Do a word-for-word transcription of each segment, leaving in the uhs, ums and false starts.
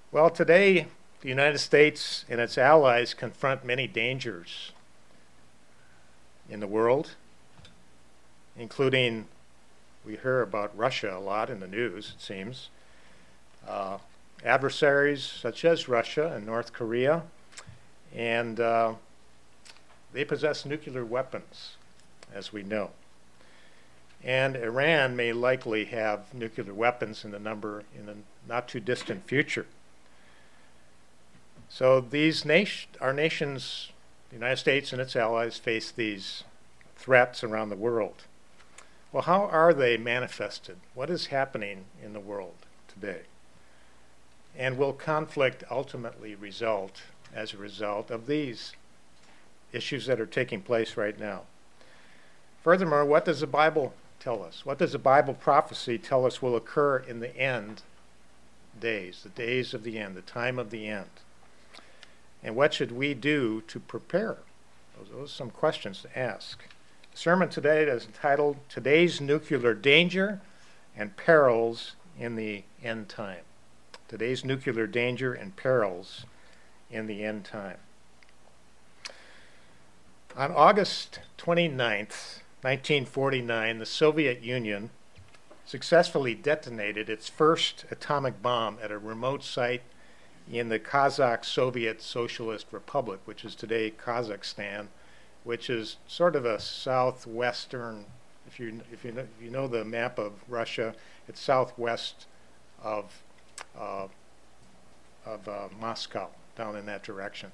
Well, today, the United States and its allies confront many dangers in the world, including, we hear about Russia a lot in the news, it seems. Uh, adversaries such as Russia and North Korea, and uh, they possess nuclear weapons, as we know. And Iran may likely have nuclear weapons in the number in the not too distant future. So these nation, our nations, the United States and its allies, face these threats around the world. Well, how are they manifested? What is happening in the world today? And will conflict ultimately result as a result of these issues that are taking place right now? Furthermore, what does the Bible tell us? What does the Bible prophecy tell us will occur in the end days, the days of the end, the time of the end? And what should we do to prepare? Those, those are some questions to ask. The sermon today is entitled, Today's Nuclear Danger and Perils in the End Time. Today's Nuclear Danger and Perils in the End Time. On August twenty-ninth, nineteen forty-nine, the Soviet Union successfully detonated its first atomic bomb at a remote site in the Kazakh Soviet Socialist Republic, which is today Kazakhstan, which is sort of a southwestern, if you if you know, if you know the map of Russia, it's southwest of uh, of uh, Moscow, down in that direction.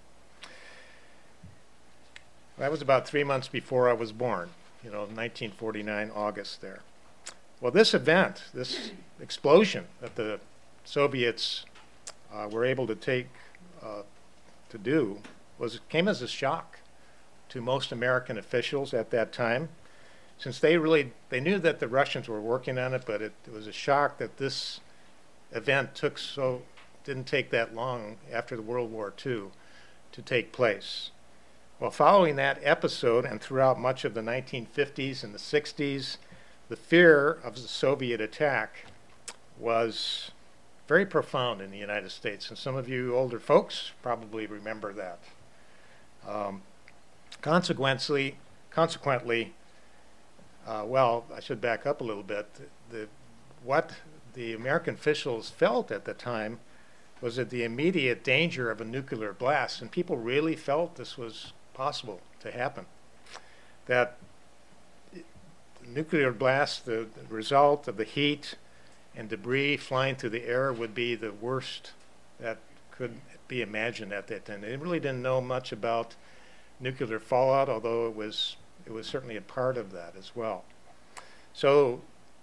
That was about three months before I was born, you know, nineteen forty-nine, August there. Well, this event, this explosion that the Soviets uh, were able to take, uh, to do, was came as a shock to most American officials at that time, since they really, they knew that the Russians were working on it, but it, it was a shock that this event took so, didn't take that long after the World War Two to take place. Well, following that episode and throughout much of the nineteen fifties and the sixties, the fear of the Soviet attack was very profound in the United States, and some of you older folks probably remember that. Um, consequently, consequently, uh, well, I should back up a little bit. The, the, what the American officials felt at the time was that the immediate danger of a nuclear blast, and people really felt this was possible to happen, that the nuclear blast, the, the result of the heat and debris flying through the air, would be the worst that could be imagined at that time. They really didn't know much about nuclear fallout, although it was it was certainly a part of that as well. So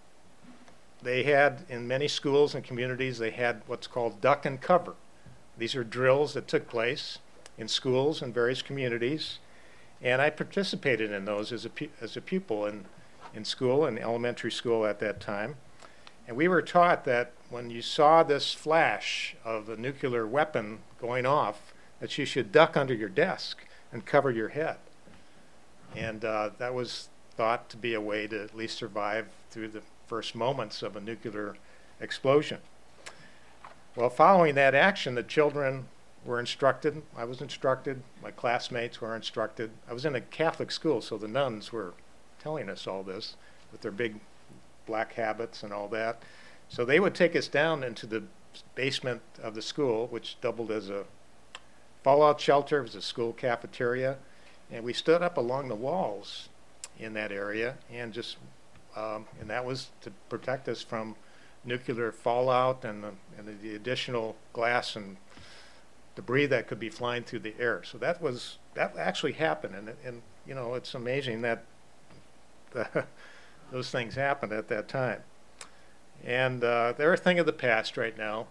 they had, in many schools and communities, they had what's called duck and cover. These are drills that took place in schools and various communities, and I participated in those as a pu- as a pupil in in school, in elementary school at that time. And we were taught that when you saw this flash of a nuclear weapon going off, that you should duck under your desk and cover your head. And uh, that was thought to be a way to at least survive through the first moments of a nuclear explosion. Well, following that action, the children were instructed, I was instructed, my classmates were instructed. I was in a Catholic school, so the nuns were telling us all this with their big black habits and all that. So they would take us down into the basement of the school, which doubled as a fallout shelter. It was a school cafeteria. And we stood up along the walls in that area, and just, um, and that was to protect us from nuclear fallout and the, and the additional glass and debris that could be flying through the air. So that was, that actually happened. And, and you know, it's amazing that the those things happened at that time. And uh, they're a thing of the past right now.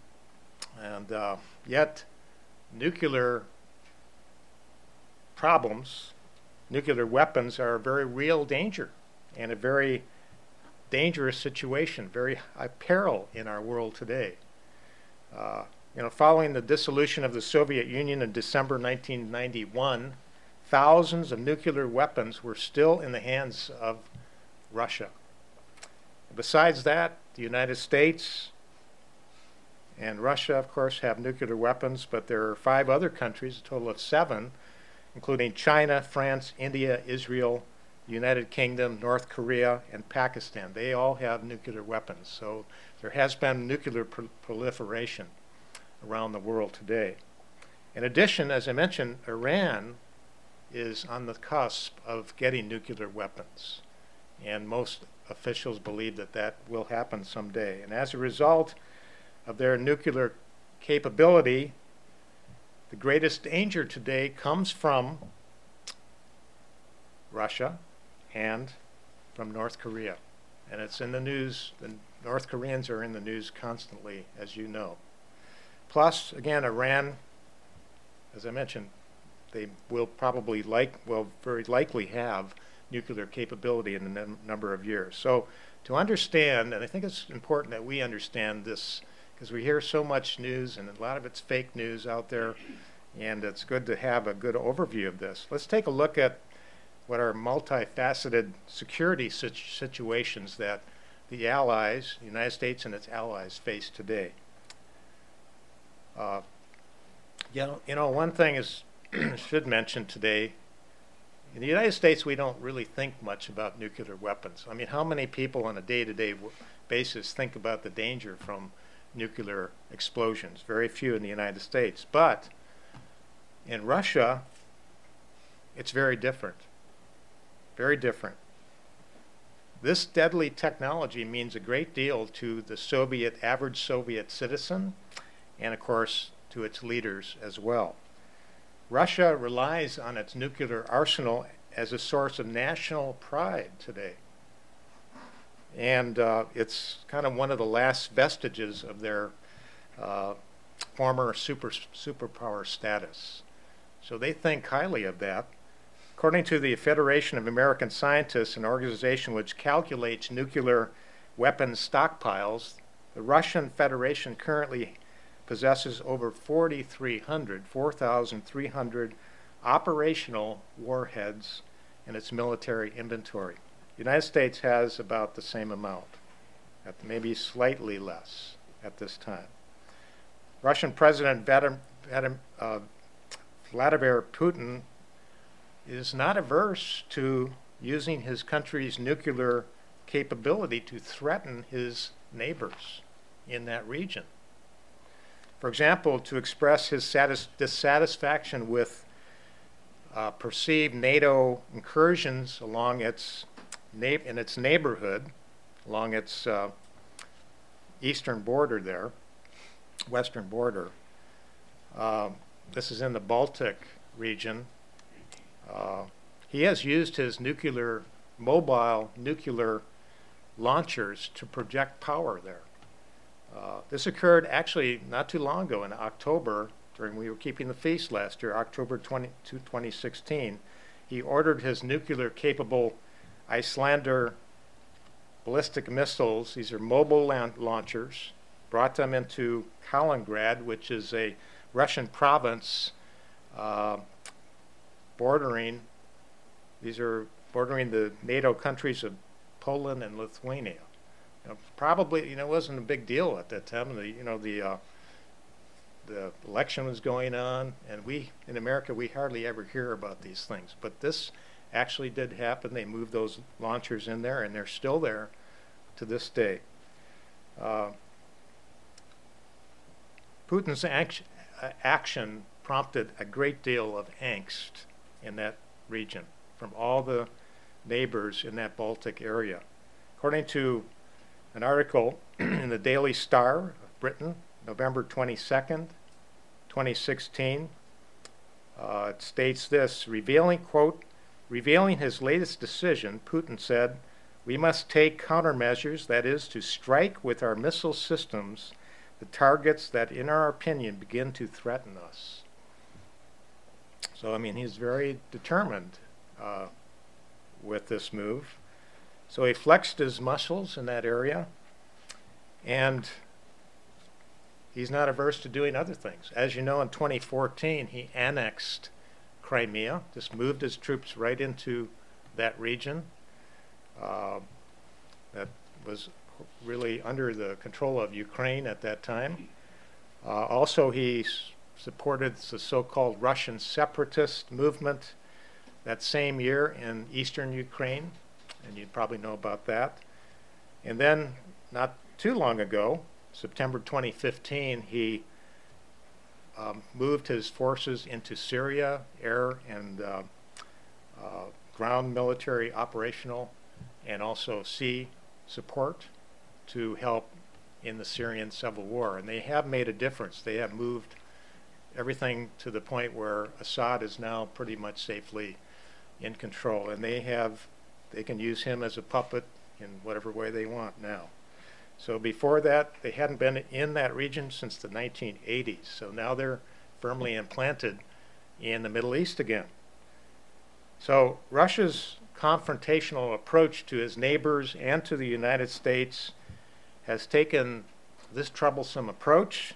And uh, yet, nuclear problems, nuclear weapons are a very real danger and a very dangerous situation, very high peril in our world today. Uh, you know, following the dissolution of the Soviet Union in December nineteen ninety-one, thousands of nuclear weapons were still in the hands of Russia. Besides that, the United States and Russia, of course, have nuclear weapons, but there are five other countries, a total of seven, including China, France, India, Israel, United Kingdom, North Korea, and Pakistan. They all have nuclear weapons. So there has been nuclear pro proliferation around the world today. In addition, as I mentioned, Iran is on the cusp of getting nuclear weapons. And most officials believe that that will happen someday. And as a result of their nuclear capability, the greatest danger today comes from Russia and from North Korea. And it's in the news. The North Koreans are in the news constantly, as you know. Plus, again, Iran, as I mentioned, they will probably like, will very likely have nuclear capability in a num number of years. So to understand, and I think it's important that we understand this, because we hear so much news and a lot of it's fake news out there, and it's good to have a good overview of this. Let's take a look at what are multifaceted security situ situations that the allies, the United States and its allies, face today. Uh, you know, you know, one thing is should mention today. In the United States, we don't really think much about nuclear weapons. I mean, how many people on a day-to-day basis think about the danger from nuclear explosions? Very few in the United States. But in Russia, it's very different. Very different. This deadly technology means a great deal to the Soviet, average Soviet citizen, and of course, to its leaders as well. Russia relies on its nuclear arsenal as a source of national pride today. And uh, it's kind of one of the last vestiges of their uh, former super superpower status. So they think highly of that. According to the Federation of American Scientists, an organization which calculates nuclear weapons stockpiles, the Russian Federation currently possesses over forty-three hundred, four thousand three hundred operational warheads in its military inventory. The United States has about the same amount, at maybe slightly less at this time. Russian President Vadim, Vadim, uh, Vladimir Putin is not averse to using his country's nuclear capability to threaten his neighbors in that region. For example, to express his satis dissatisfaction with uh, perceived NATO incursions along its in its neighborhood, along its uh, eastern border there, western border. Uh, this is in the Baltic region. Uh, he has used his nuclear, mobile nuclear launchers to project power there. Uh, this occurred actually not too long ago in October, during we were keeping the feast last year, October twentieth, twenty sixteen. He ordered his nuclear capable Islander ballistic missiles, these are mobile launchers, brought them into Kaliningrad, which is a Russian province uh, bordering, these are bordering the NATO countries of Poland and Lithuania. You know, probably, you know, it wasn't a big deal at that time. The, you know, the uh, the election was going on, and we in America we hardly ever hear about these things. But this actually did happen. They moved those launchers in there, and they're still there to this day. Uh, Putin's action, uh, action prompted a great deal of angst in that region from all the neighbors in that Baltic area. According to an article in the Daily Star of Britain, November twenty-second, twenty sixteen, uh, it states this, revealing, quote, revealing his latest decision, Putin said, we must take countermeasures, that is, to strike with our missile systems the targets that, in our opinion, begin to threaten us. So, I mean, he's very determined uh, with this move. So he flexed his muscles in that area, and he's not averse to doing other things. As you know, in twenty fourteen, he annexed Crimea, just moved his troops right into that region uh, that was really under the control of Ukraine at that time. Uh, also, he s- supported the so-called Russian separatist movement that same year in eastern Ukraine, and you probably know about that. And then, not too long ago, September twenty fifteen, he um, moved his forces into Syria, air and uh, uh, ground military operational, and also sea support to help in the Syrian civil war. And they have made a difference. They have moved everything to the point where Assad is now pretty much safely in control. And they have, they can use him as a puppet in whatever way they want now. So before that, they hadn't been in that region since the nineteen eighties. So now they're firmly implanted in the Middle East again. So Russia's confrontational approach to his neighbors and to the United States has taken this troublesome approach,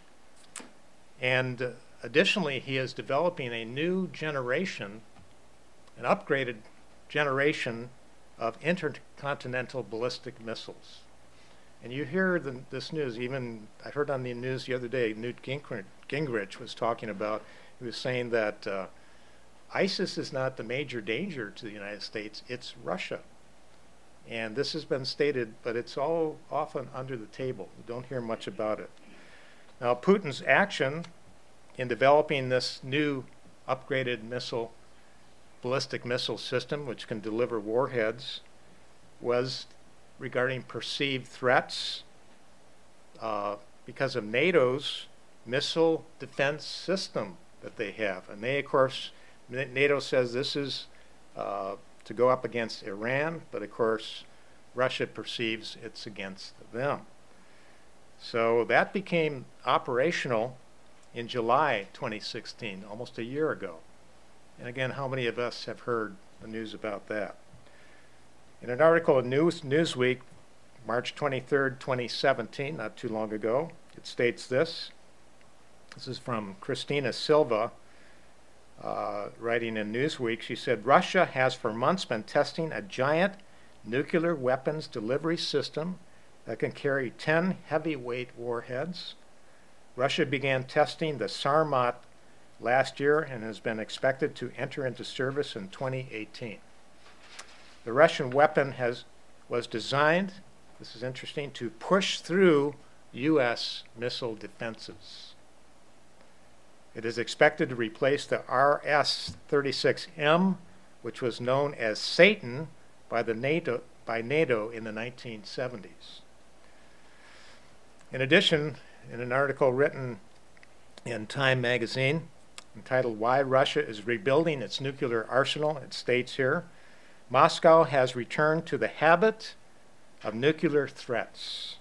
and uh, additionally, he is developing a new generation, an upgraded generation of intercontinental ballistic missiles. And you hear the, this news, even I heard on the news the other day, Newt Gingrich, Gingrich was talking about, he was saying that uh, ISIS is not the major danger to the United States, it's Russia. And this has been stated, but it's all often under the table. We don't hear much about it. Now, Putin's action in developing this new upgraded missile, ballistic missile system, which can deliver warheads, was regarding perceived threats uh, because of NATO's missile defense system that they have. And they, of course, NATO says this is uh, to go up against Iran, but of course, Russia perceives it's against them. So that became operational in July twenty sixteen, almost a year ago. And again, how many of us have heard the news about that? In an article in News, Newsweek, March twenty-third, twenty seventeen, not too long ago, it states this. This is from Christina Silva, uh, writing in Newsweek. She said, Russia has for months been testing a giant nuclear weapons delivery system that can carry ten heavyweight warheads. Russia began testing the Sarmat last year and has been expected to enter into service in twenty eighteen. The Russian weapon has was designed, this is interesting, to push through U S missile defenses. It is expected to replace the R S thirty-six M, which was known as Satan by the NATO by NATO in the nineteen seventies. In addition, in an article written in Time magazine entitled Why Russia is Rebuilding Its Nuclear Arsenal, it states here, Moscow has returned to the habit of nuclear threats.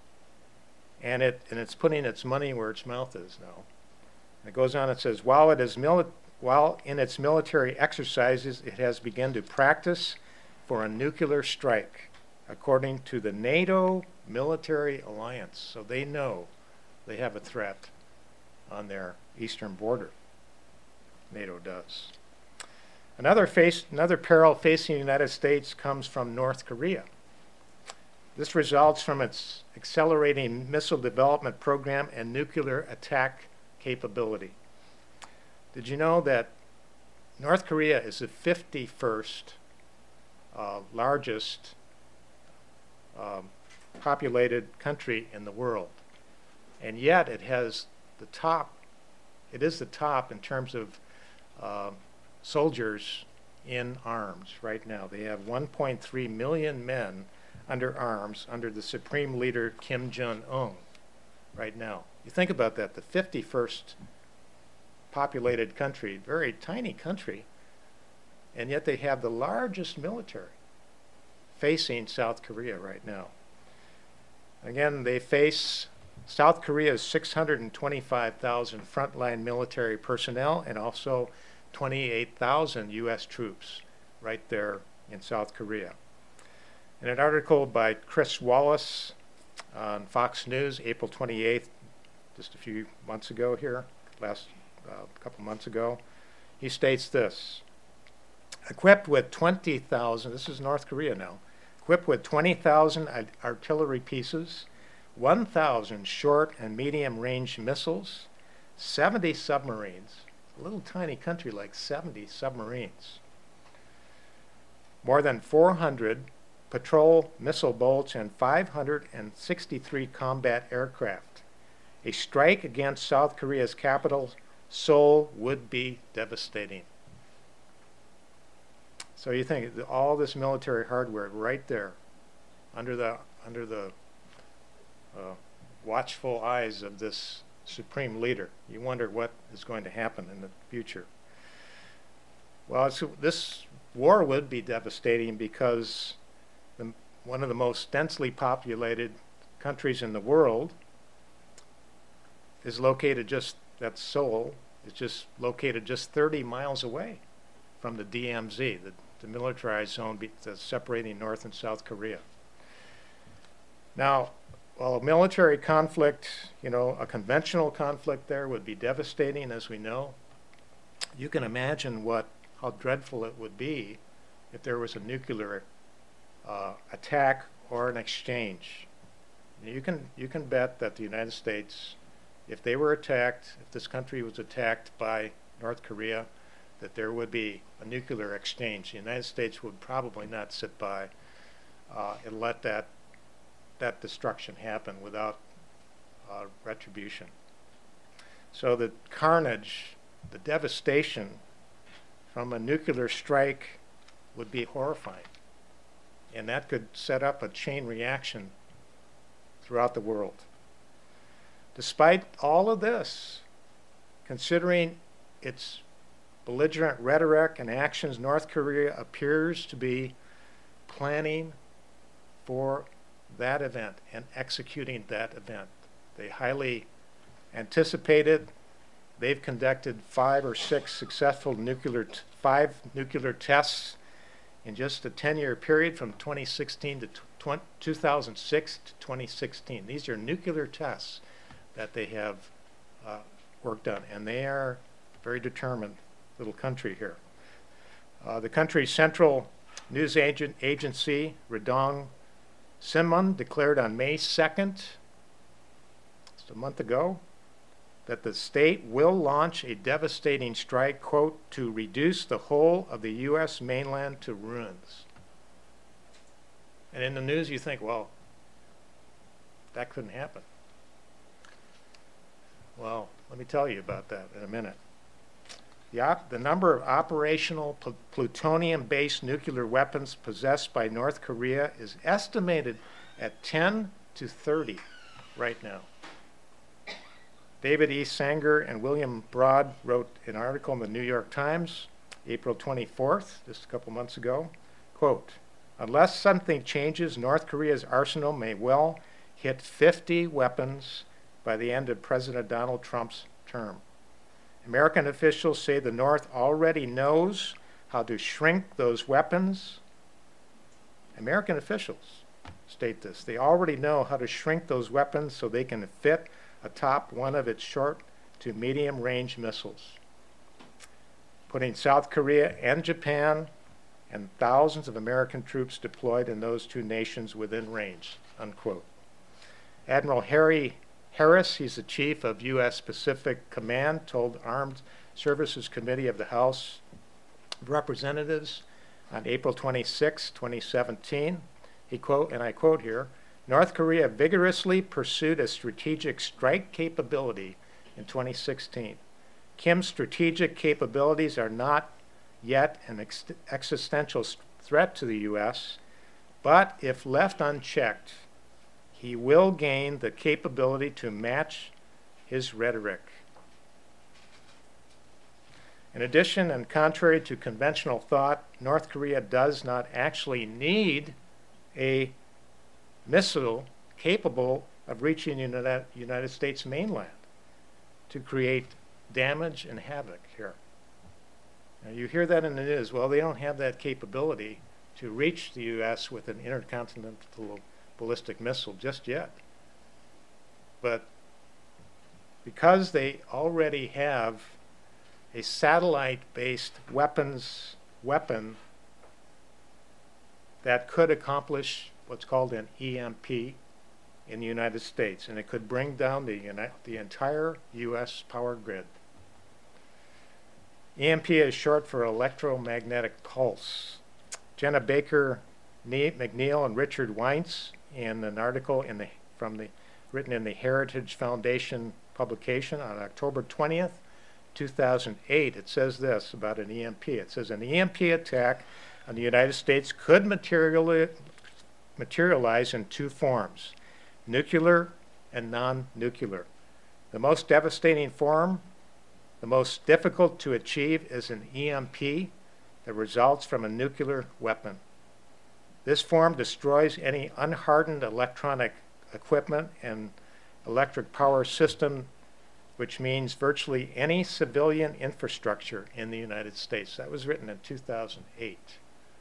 And it and it's putting its money where its mouth is now. And it goes on, it says, while it is mili- while in its military exercises, it has begun to practice for a nuclear strike, according to the NATO military alliance. So they know they have a threat on their eastern border. NATO does. Another face, another peril facing the United States comes from North Korea. This results from its accelerating missile development program and nuclear attack capability. Did you know that North Korea is the fifty-first uh, largest um, populated country in the world? And yet it has the top, it is the top in terms of uh, soldiers in arms right now. They have one point three million men under arms under the supreme leader Kim Jong-un right now. You think about that, the fifty-first populated country, very tiny country, and yet they have the largest military facing South Korea right now. Again, they face South Korea's six hundred twenty-five thousand frontline military personnel and also twenty-eight thousand U S troops right there in South Korea. In an article by Chris Wallace on Fox News, April twenty-eighth, just a few months ago here, last uh, couple months ago, he states this, equipped with twenty thousand, this is North Korea now, equipped with twenty thousand artillery pieces, one thousand short and medium range missiles, seventy submarines, a little tiny country like seventy submarines, more than four hundred patrol missile boats, and five hundred sixty-three combat aircraft. A strike against South Korea's capital, Seoul, would be devastating. So you think all this military hardware right there, under the under the uh, watchful eyes of this supreme leader. You wonder what is going to happen in the future. Well, it's, this war would be devastating because the, one of the most densely populated countries in the world is located just, that's Seoul, is just located just thirty miles away from the D M Z, the, the militarized zone be, that's separating North and South Korea. Now, while a military conflict, you know, a conventional conflict there would be devastating, as we know, you can imagine what, how dreadful it would be if there was a nuclear uh, attack or an exchange. You can, you can bet that the United States, if they were attacked, if this country was attacked by North Korea, that there would be a nuclear exchange. The United States would probably not sit by uh, and let that that destruction happen without uh, retribution. So the carnage, the devastation from a nuclear strike would be horrifying. And that could set up a chain reaction throughout the world. Despite all of this, considering its belligerent rhetoric and actions, North Korea appears to be planning for that event and executing that event. They highly anticipated. They've conducted five or six successful nuclear, t- five nuclear tests in just a ten-year period from twenty sixteen to tw- two thousand six to twenty sixteen. These are nuclear tests that they have uh, worked on, and they are very determined little country here. Uh, the country's central news agent, agency, Redong Sinmun, declared on May second, just a month ago, that the state will launch a devastating strike, quote, to reduce the whole of the U S mainland to ruins. And in the news you think, well, that couldn't happen. Well, let me tell you about that in a minute. The, op- the number of operational pl- plutonium-based nuclear weapons possessed by North Korea is estimated at ten to thirty right now. David E. Sanger and William Broad wrote an article in the New York Times, April twenty-fourth, just a couple months ago, quote, unless something changes, North Korea's arsenal may well hit fifty weapons by the end of President Donald Trump's term. American officials say the North already knows how to shrink those weapons. American officials state this. They already know how to shrink those weapons so they can fit atop one of its short to medium range missiles, putting South Korea and Japan and thousands of American troops deployed in those two nations within range, unquote. Admiral Harry Harris, he's the chief of U S Pacific Command, told Armed Services Committee of the House of Representatives on April twenty-sixth, twenty seventeen, he quote, and I quote here, North Korea vigorously pursued a strategic strike capability in twenty sixteen. Kim's strategic capabilities are not yet an ex- existential threat to the U S, but if left unchecked, he will gain the capability to match his rhetoric. In addition, and contrary to conventional thought, North Korea does not actually need a missile capable of reaching the United States mainland to create damage and havoc here. Now, you hear that in the news. Well, they don't have that capability to reach the U S with an intercontinental ballistic missile just yet. But because they already have a satellite-based weapons weapon that could accomplish what's called an E M P, in the United States, and it could bring down the, uni- the entire U S power grid. E M P is short for electromagnetic pulse. Jenna Baker McNeil and Richard Weintz, in an article in the, from the, written in the Heritage Foundation publication on October twentieth, two thousand eight, it says this about an E M P. It says an E M P attack on the United States could materiali- materialize in two forms, nuclear and non-nuclear. The most devastating form, the most difficult to achieve, is an E M P that results from a nuclear weapon. This form destroys any unhardened electronic equipment and electric power system, which means virtually any civilian infrastructure in the United States. That was written in two thousand eight.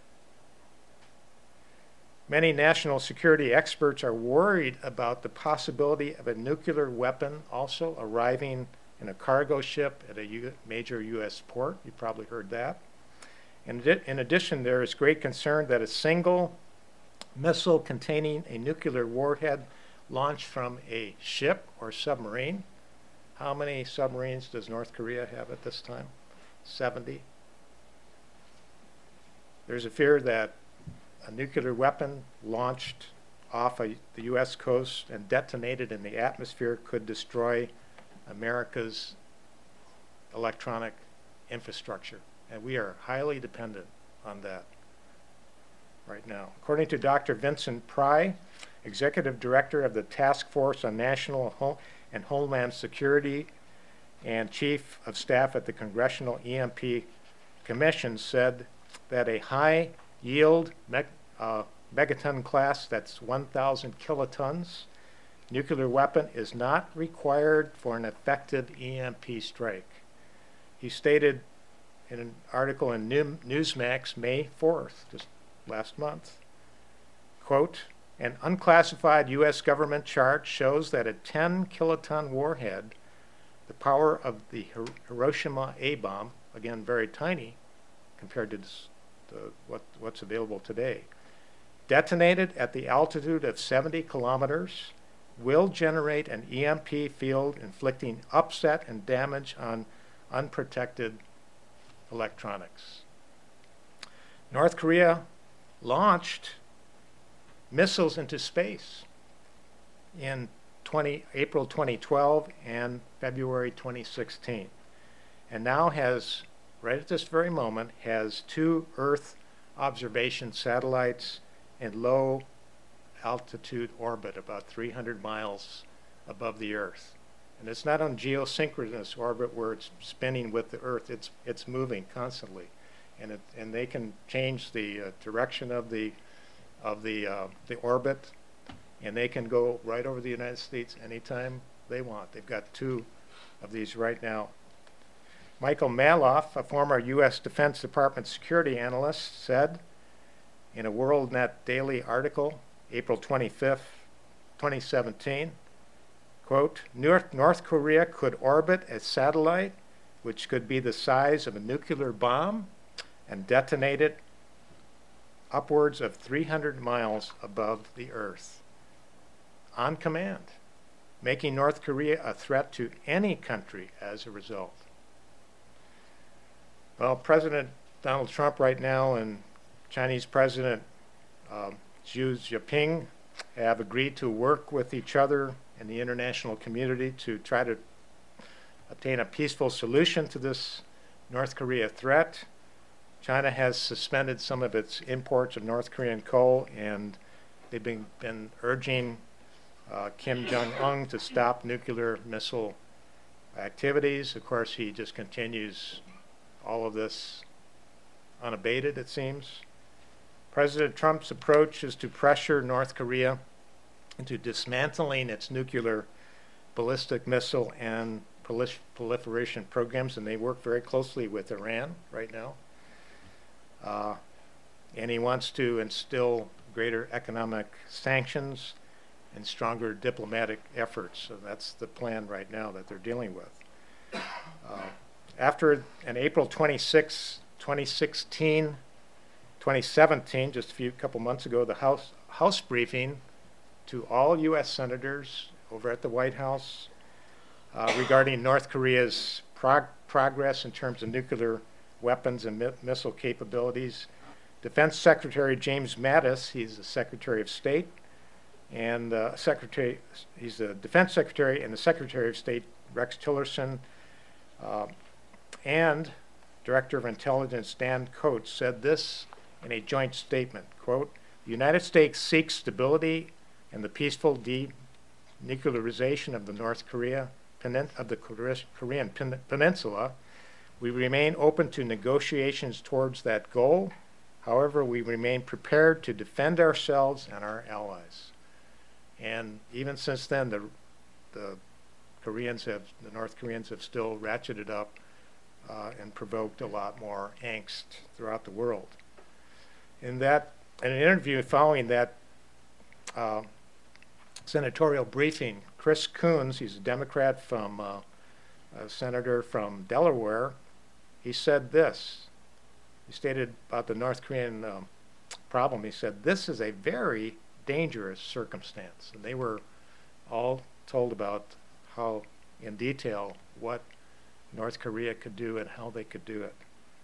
Many national security experts are worried about the possibility of a nuclear weapon also arriving in a cargo ship at a U- major U S port. You probably heard that. In, di- in addition, there is great concern that a single missile containing a nuclear warhead launched from a ship or submarine. How many submarines does North Korea have at this time? seventy. There's a fear that a nuclear weapon launched off a, the U S coast and detonated in the atmosphere could destroy America's electronic infrastructure. And we are highly dependent on that right now. According to Doctor Vincent Pry, Executive Director of the Task Force on National Home and Homeland Security and Chief of Staff at the Congressional E M P Commission, said that a high yield meg- uh, megaton class, that's one thousand kilotons, nuclear weapon is not required for an effective E M P strike. He stated in an article in New- Newsmax May fourth, just last month, quote, an unclassified U S government chart shows that a ten kiloton warhead, the power of the Hir- Hiroshima A-bomb, again very tiny compared to this, the, what, what's available today, detonated at the altitude of seventy kilometers, will generate an E M P field inflicting upset and damage on unprotected electronics. North Korea launched missiles into space in twenty, April twenty twelve and February twenty sixteen, and now has, right at this very moment, has two Earth observation satellites in low altitude orbit, about three hundred miles above the Earth. And it's not on geosynchronous orbit where it's spinning with the Earth, it's it's moving constantly. And it, and they can change the uh, direction of the of the uh, the orbit, and they can go right over the United States anytime they want. They've got two of these right now. Michael Maloff, a former U S Defense Department security analyst, said in a WorldNet Daily article, April twenty-fifth, twenty seventeen, quote, North, North Korea could orbit a satellite which could be the size of a nuclear bomb and detonate it upwards of three hundred miles above the Earth on command, making North Korea a threat to any country as a result. Well, President Donald Trump right now and Chinese President um, Xi Jinping have agreed to work with each other in the international community to try to obtain a peaceful solution to this North Korea threat. China has suspended some of its imports of North Korean coal, and they've been, been urging uh, Kim Jong-un to stop nuclear missile activities. Of course, he just continues all of this unabated, it seems. President Trump's approach is to pressure North Korea into dismantling its nuclear ballistic missile and prolif- proliferation programs, and they work very closely with Iran right now. Uh, and he wants to instill greater economic sanctions and stronger diplomatic efforts. So that's the plan right now that they're dealing with. Uh, after an April twenty-sixth, twenty sixteen, twenty seventeen, just a few couple months ago, the House House briefing to all U S senators over at the White House uh, regarding North Korea's prog- progress in terms of nuclear weapons and mi- missile capabilities. Defense Secretary James Mattis, he's the Secretary of State, and uh, Secretary, he's the Defense Secretary, and the Secretary of State Rex Tillerson, uh, and Director of Intelligence Dan Coats said this in a joint statement, quote, "The United States seeks stability and the peaceful denuclearization of the North Korea penin- of the Korean pen- Peninsula. We remain open to negotiations towards that goal. However, we remain prepared to defend ourselves and our allies." And even since then, the the Koreans have, the North Koreans have still ratcheted up uh, and provoked a lot more angst throughout the world. In that, in an interview following that uh, senatorial briefing, Chris Coons, he's a Democrat from uh, a senator from Delaware, he said this. He stated about the North Korean um, problem. He said, "This is a very dangerous circumstance." And they were all told about how, in detail, what North Korea could do and how they could do it.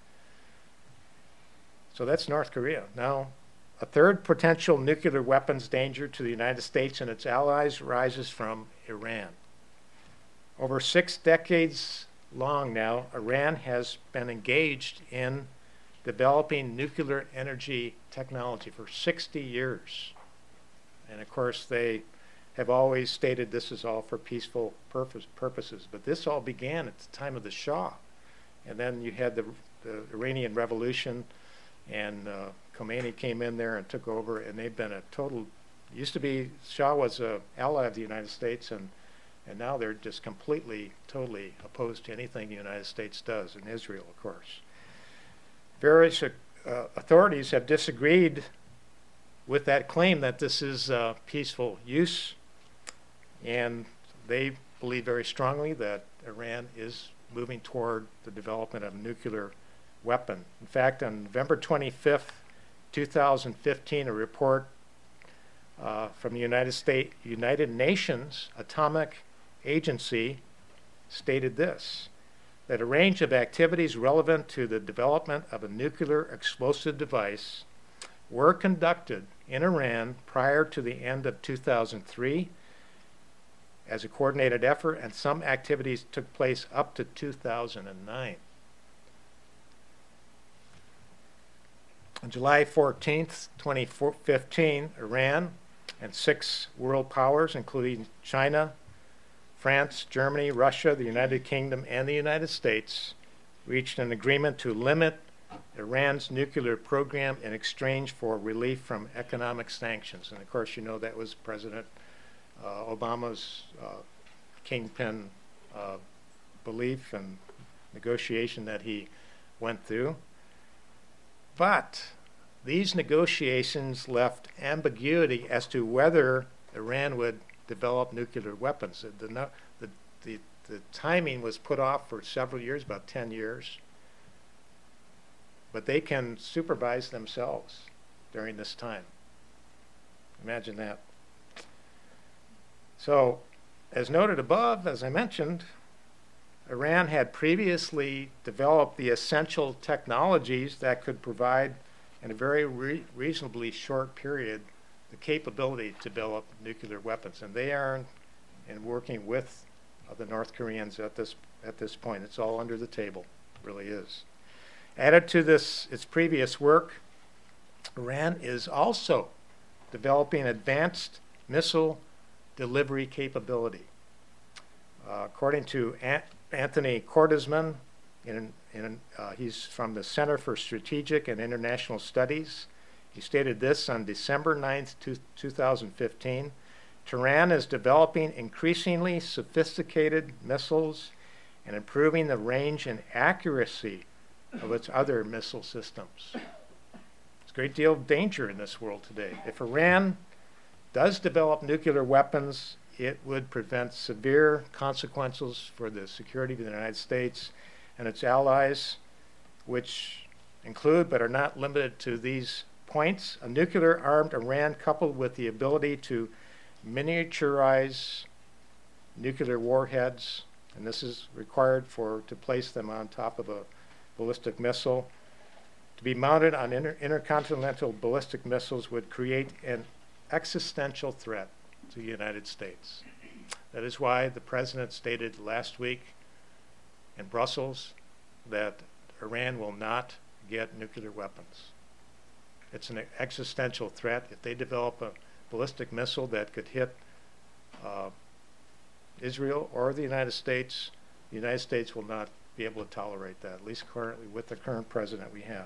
So that's North Korea. Now, a third potential nuclear weapons danger to the United States and its allies rises from Iran. Over six decades long now, Iran has been engaged in developing nuclear energy technology for sixty years. And of course, they have always stated this is all for peaceful purpose, purposes. But this all began at the time of the Shah. And then you had the, the Iranian Revolution, and uh, Khomeini came in there and took over, and they've been a total, used to be, Shah was an ally of the United States, and, and now they're just completely, totally opposed to anything the United States does, and Israel, of course. Various uh, authorities have disagreed with that claim that this is uh, peaceful use, and they believe very strongly that Iran is moving toward the development of a nuclear weapon. In fact, on November twenty-fifth, two thousand fifteen, a report uh, from the United States, United Nations Atomic Agency stated this, that a range of activities relevant to the development of a nuclear explosive device were conducted in Iran prior to the end of two thousand three as a coordinated effort, and some activities took place up to two thousand nine. On July fourteenth, twenty fifteen, Iran and six world powers, including China, France, Germany, Russia, the United Kingdom, and the United States, reached an agreement to limit Iran's nuclear program in exchange for relief from economic sanctions. And of course, you know that was President uh, Obama's uh, kingpin uh, belief and negotiation that he went through. But these negotiations left ambiguity as to whether Iran would develop nuclear weapons. The, the, the, the, the timing was put off for several years, about ten years. But they can supervise themselves during this time. Imagine that. So, as noted above, as I mentioned, Iran had previously developed the essential technologies that could provide, in a very re- reasonably short period, the capability to develop nuclear weapons. And they are in working with uh, the North Koreans at this at this point. It's all under the table, it really is. Added to this, its previous work, Iran is also developing advanced missile delivery capability. Uh, according to An- Anthony Cordesman, in, in, uh, he's from the Center for Strategic and International Studies. He stated this on December ninth, two thousand fifteen. Tehran is developing increasingly sophisticated missiles and improving the range and accuracy of its other missile systems. There's a great deal of danger in this world today. If Iran does develop nuclear weapons, it would prevent severe consequences for the security of the United States and its allies, which include but are not limited to these points: a nuclear-armed Iran coupled with the ability to miniaturize nuclear warheads, and this is required for to place them on top of a ballistic missile. To be mounted on inter- intercontinental ballistic missiles would create an existential threat to the United States. That is why the president stated last week in Brussels that Iran will not get nuclear weapons. It's an existential threat. If they develop a ballistic missile that could hit uh, Israel or the United States, the United States will not be able to tolerate that, at least currently with the current president we have.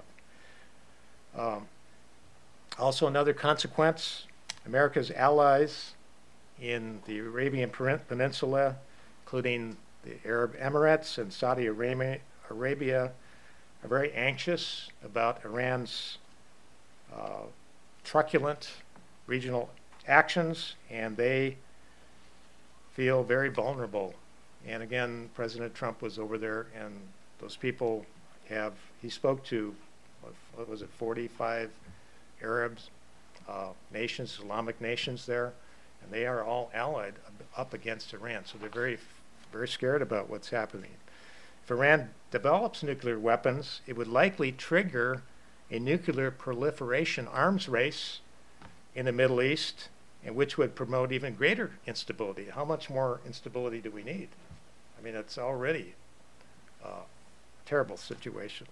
Um, also, another consequence, America's allies in the Arabian Peninsula, including the Arab Emirates and Saudi Arabia, Arabia are very anxious about Iran's uh, truculent regional actions, and they feel very vulnerable. And again, President Trump was over there, and those people have, he spoke to, what, what was it, forty-five Arabs, uh, nations, Islamic nations there, and they are all allied up against Iran. So they're very, very scared about what's happening. If Iran develops nuclear weapons, it would likely trigger a nuclear proliferation arms race in the Middle East, and which would promote even greater instability. How much more instability do we need? I mean, it's already a terrible situation.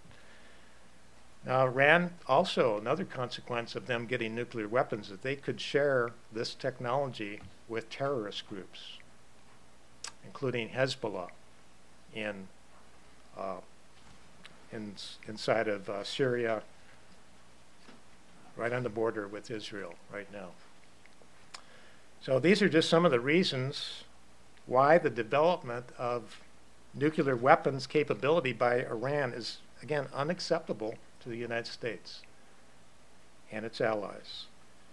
Now, Iran, also another consequence of them getting nuclear weapons, is they could share this technology with terrorist groups, including Hezbollah in, uh, in inside of uh, Syria, right on the border with Israel right now. So these are just some of the reasons why the development of nuclear weapons capability by Iran is, again, unacceptable to the United States and its allies.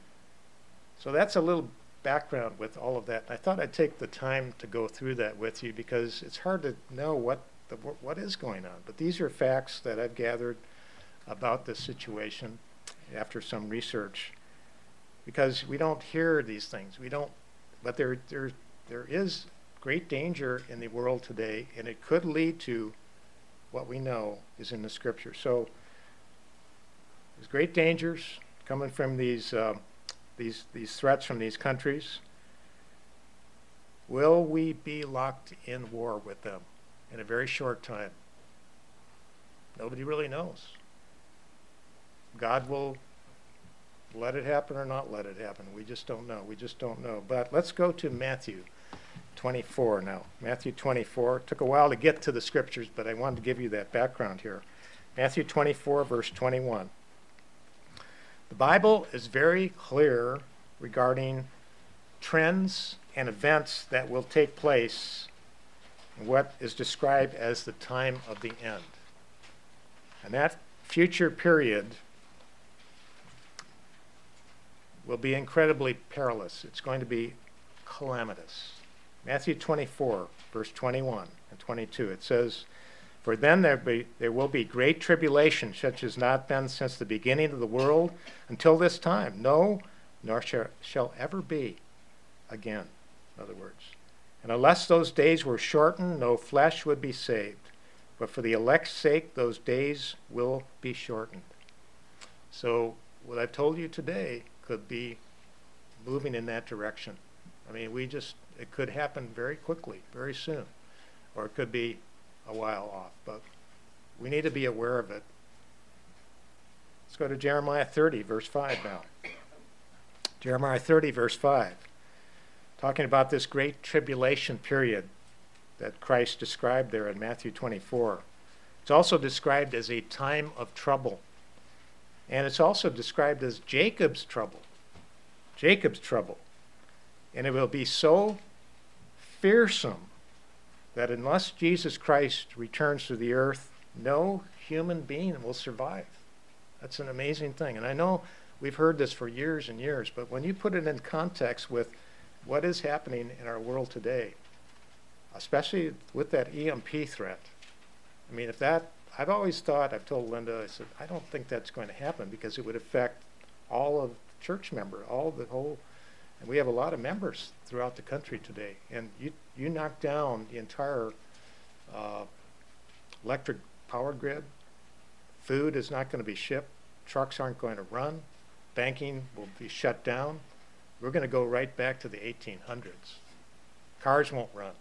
So that's a little background with all of that. And I thought I'd take the time to go through that with you because it's hard to know what the, what is going on. But these are facts that I've gathered about this situation after some research, because we don't hear these things. We don't, but there, there, there is great danger in the world today, and it could lead to what we know is in the scripture. So there's great dangers coming from these, uh, these, these threats from these countries. Will we be locked in war with them in a very short time? Nobody really knows. God will let it happen or not let it happen. We just don't know. We just don't know. But let's go to Matthew twenty-four now. Matthew twenty-four. It took a while to get to the scriptures, but I wanted to give you that background here. Matthew twenty-four, verse twenty-one. The Bible is very clear regarding trends and events that will take place in what is described as the time of the end. And that future period will be incredibly perilous. It's going to be calamitous. Matthew twenty-four, verse twenty-one and twenty-two, it says, "For then there, be, there will be great tribulation, such as not been since the beginning of the world until this time. No, nor shall, shall ever be again." In other words, "And unless those days were shortened, no flesh would be saved. But for the elect's sake, those days will be shortened." So what I've told you today could be moving in that direction. I mean, we just, it could happen very quickly, very soon, or it could be a while off, but we need to be aware of it. Let's go to Jeremiah thirty, verse five now. Jeremiah thirty, verse five, talking about this great tribulation period that Christ described there in Matthew twenty-four. It's also described as a time of trouble. And it's also described as Jacob's trouble. Jacob's trouble. And it will be so fearsome that unless Jesus Christ returns to the earth, no human being will survive. That's an amazing thing. And I know we've heard this for years and years, but when you put it in context with what is happening in our world today, especially with that E M P threat, I mean, if that, I've always thought, I've told Linda, I said, I don't think that's going to happen because it would affect all of church member, all the whole, And we have a lot of members throughout the country today. And you, you knock down the entire uh, electric power grid, food is not going to be shipped, trucks aren't going to run, banking will be shut down. We're going to go right back to the eighteen hundreds. Cars won't run.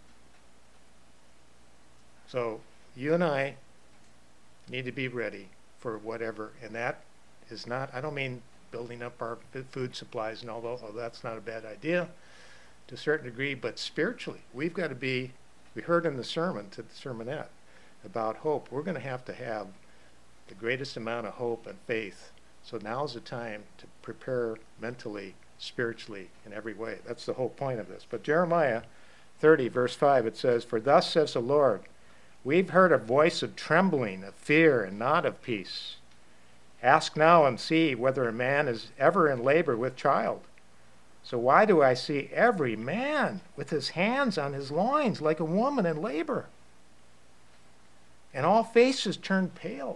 So you and I need to be ready for whatever. And that is not, I don't mean building up our food supplies and all, although that's not a bad idea to a certain degree, but spiritually, we've got to be, we heard in the sermon, to the sermonette, about hope. We're going to have to have the greatest amount of hope and faith. So now's the time to prepare mentally, spiritually, in every way. That's the whole point of this. But Jeremiah thirty, verse five, it says, "For thus says the Lord, we've heard a voice of trembling, of fear, and not of peace. Ask now and see whether a man is ever in labor with child. So why do I see every man with his hands on his loins like a woman in labor? And all faces turn pale.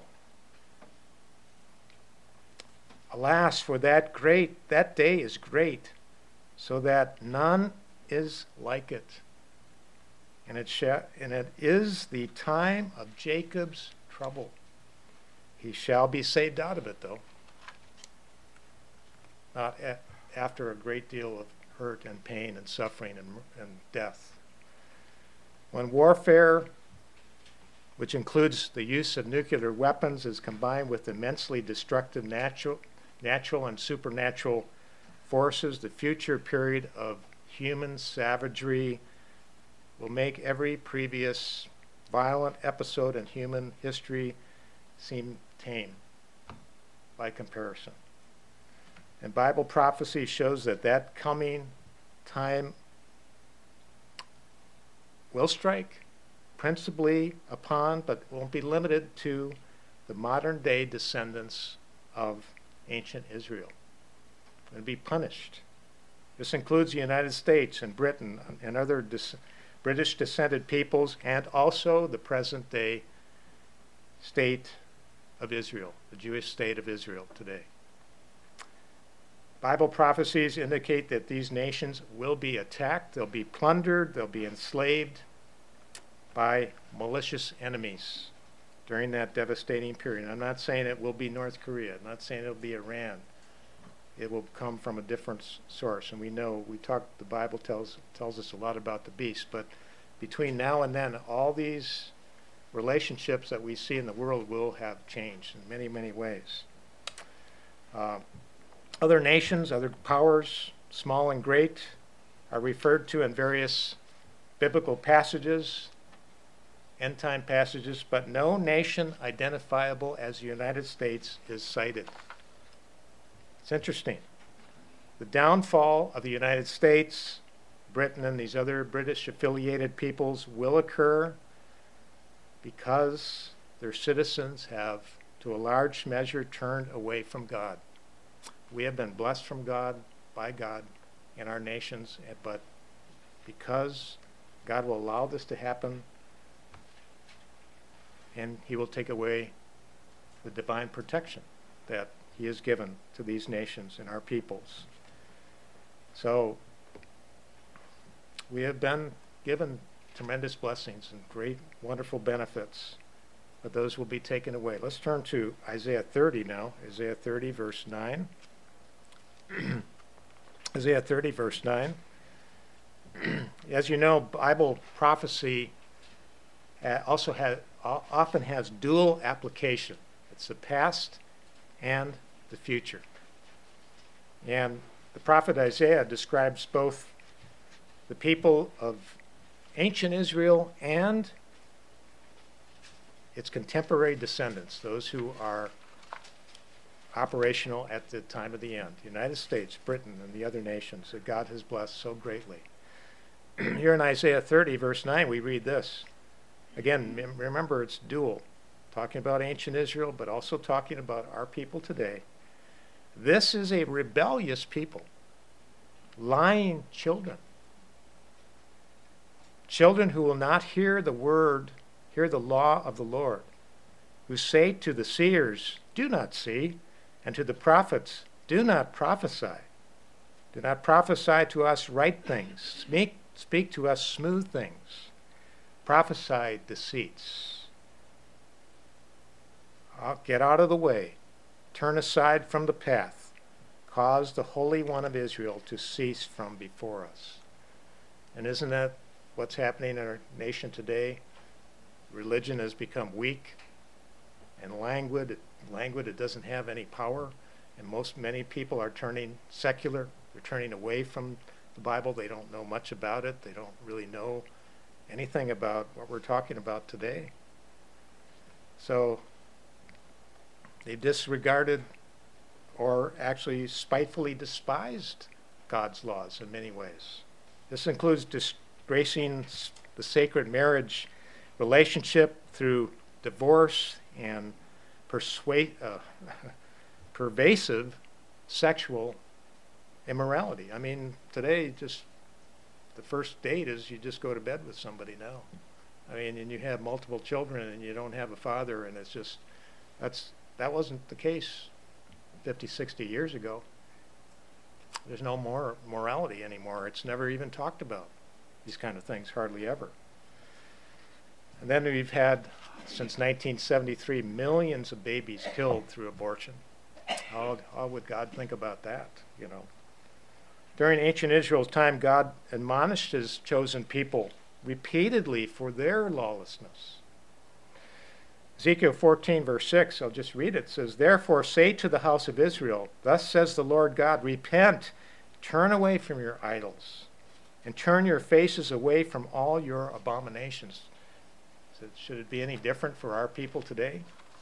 Alas, for that great, that day is great, so that none is like it. And it, sh- and it is the time of Jacob's trouble. He shall be saved out of it, though. Not a- after a great deal of hurt and pain and suffering and, and death. When warfare, which includes the use of nuclear weapons, is combined with immensely destructive natural, natural and supernatural forces, the future period of human savagery will make every previous violent episode in human history seem tame by comparison. And Bible prophecy shows that that coming time will strike principally upon, but won't be limited to, the modern day descendants of ancient Israel. And be punished. This includes the United States and Britain and other dis- British descended peoples, and also the present day state of Israel, the Jewish state of Israel today. Bible prophecies indicate that these nations will be attacked, they'll be plundered, they'll be enslaved by malicious enemies during that devastating period. I'm not saying it will be North Korea, I'm not saying it'll be Iran. It will come from a different source, and we know, we talk, the Bible tells tells us a lot about the beast, but between now and then, all these relationships that we see in the world will have changed in many, many ways. Uh, other nations, other powers, small and great, are referred to in various biblical passages, end-time passages, but no nation identifiable as the United States is cited. It's interesting. The downfall of the United States, Britain, and these other British-affiliated peoples will occur because their citizens have, to a large measure, turned away from God. We have been blessed from God, by God, in our nations, but because God will allow this to happen, and he will take away the divine protection that he has given to these nations and our peoples. So we have been given tremendous blessings and great, wonderful benefits, but those will be taken away. Let's turn to Isaiah thirty now. Isaiah thirty, verse nine. Isaiah thirty, verse nine. As you know, Bible prophecy also has, often has dual application. It's the past and the future. And the prophet Isaiah describes both the people of ancient Israel and its contemporary descendants, those who are operational at the time of the end. The United States, Britain, and the other nations that God has blessed so greatly. Here in Isaiah thirty, verse nine, we read this. Again, remember, it's dual. Talking about ancient Israel, but also talking about our people today. This is a rebellious people, lying children. Children who will not hear the word, hear the law of the Lord, who say to the seers, do not see, and to the prophets, do not prophesy. Do not prophesy to us right things. Speak, speak to us smooth things. Prophesy deceits. I'll get out of the way. Turn aside from the path. Cause the Holy One of Israel to cease from before us. And isn't that what's happening in our nation today? Religion has become weak and languid. Languid, it doesn't have any power. And most, many people are turning secular. They're turning away from the Bible. They don't know much about it. They don't really know anything about what we're talking about today. So they've disregarded or actually spitefully despised God's laws in many ways. This includes disgracing the sacred marriage relationship through divorce and persuade, uh, pervasive sexual immorality. I mean, today, just the first date is you just go to bed with somebody now. I mean, and you have multiple children and you don't have a father, and it's just, that's that wasn't the case fifty, sixty years ago. There's no more morality anymore. It's never even talked about, these kind of things, hardly ever. And then we've had, since nineteen seventy-three, millions of babies killed through abortion. How, how would God think about that, you know? During ancient Israel's time, God admonished his chosen people repeatedly for their lawlessness. Ezekiel fourteen, verse six, I'll just read it. It says, "Therefore say to the house of Israel, thus says the Lord God, repent, turn away from your idols, and turn your faces away from all your abominations." So should it be any different for our people today?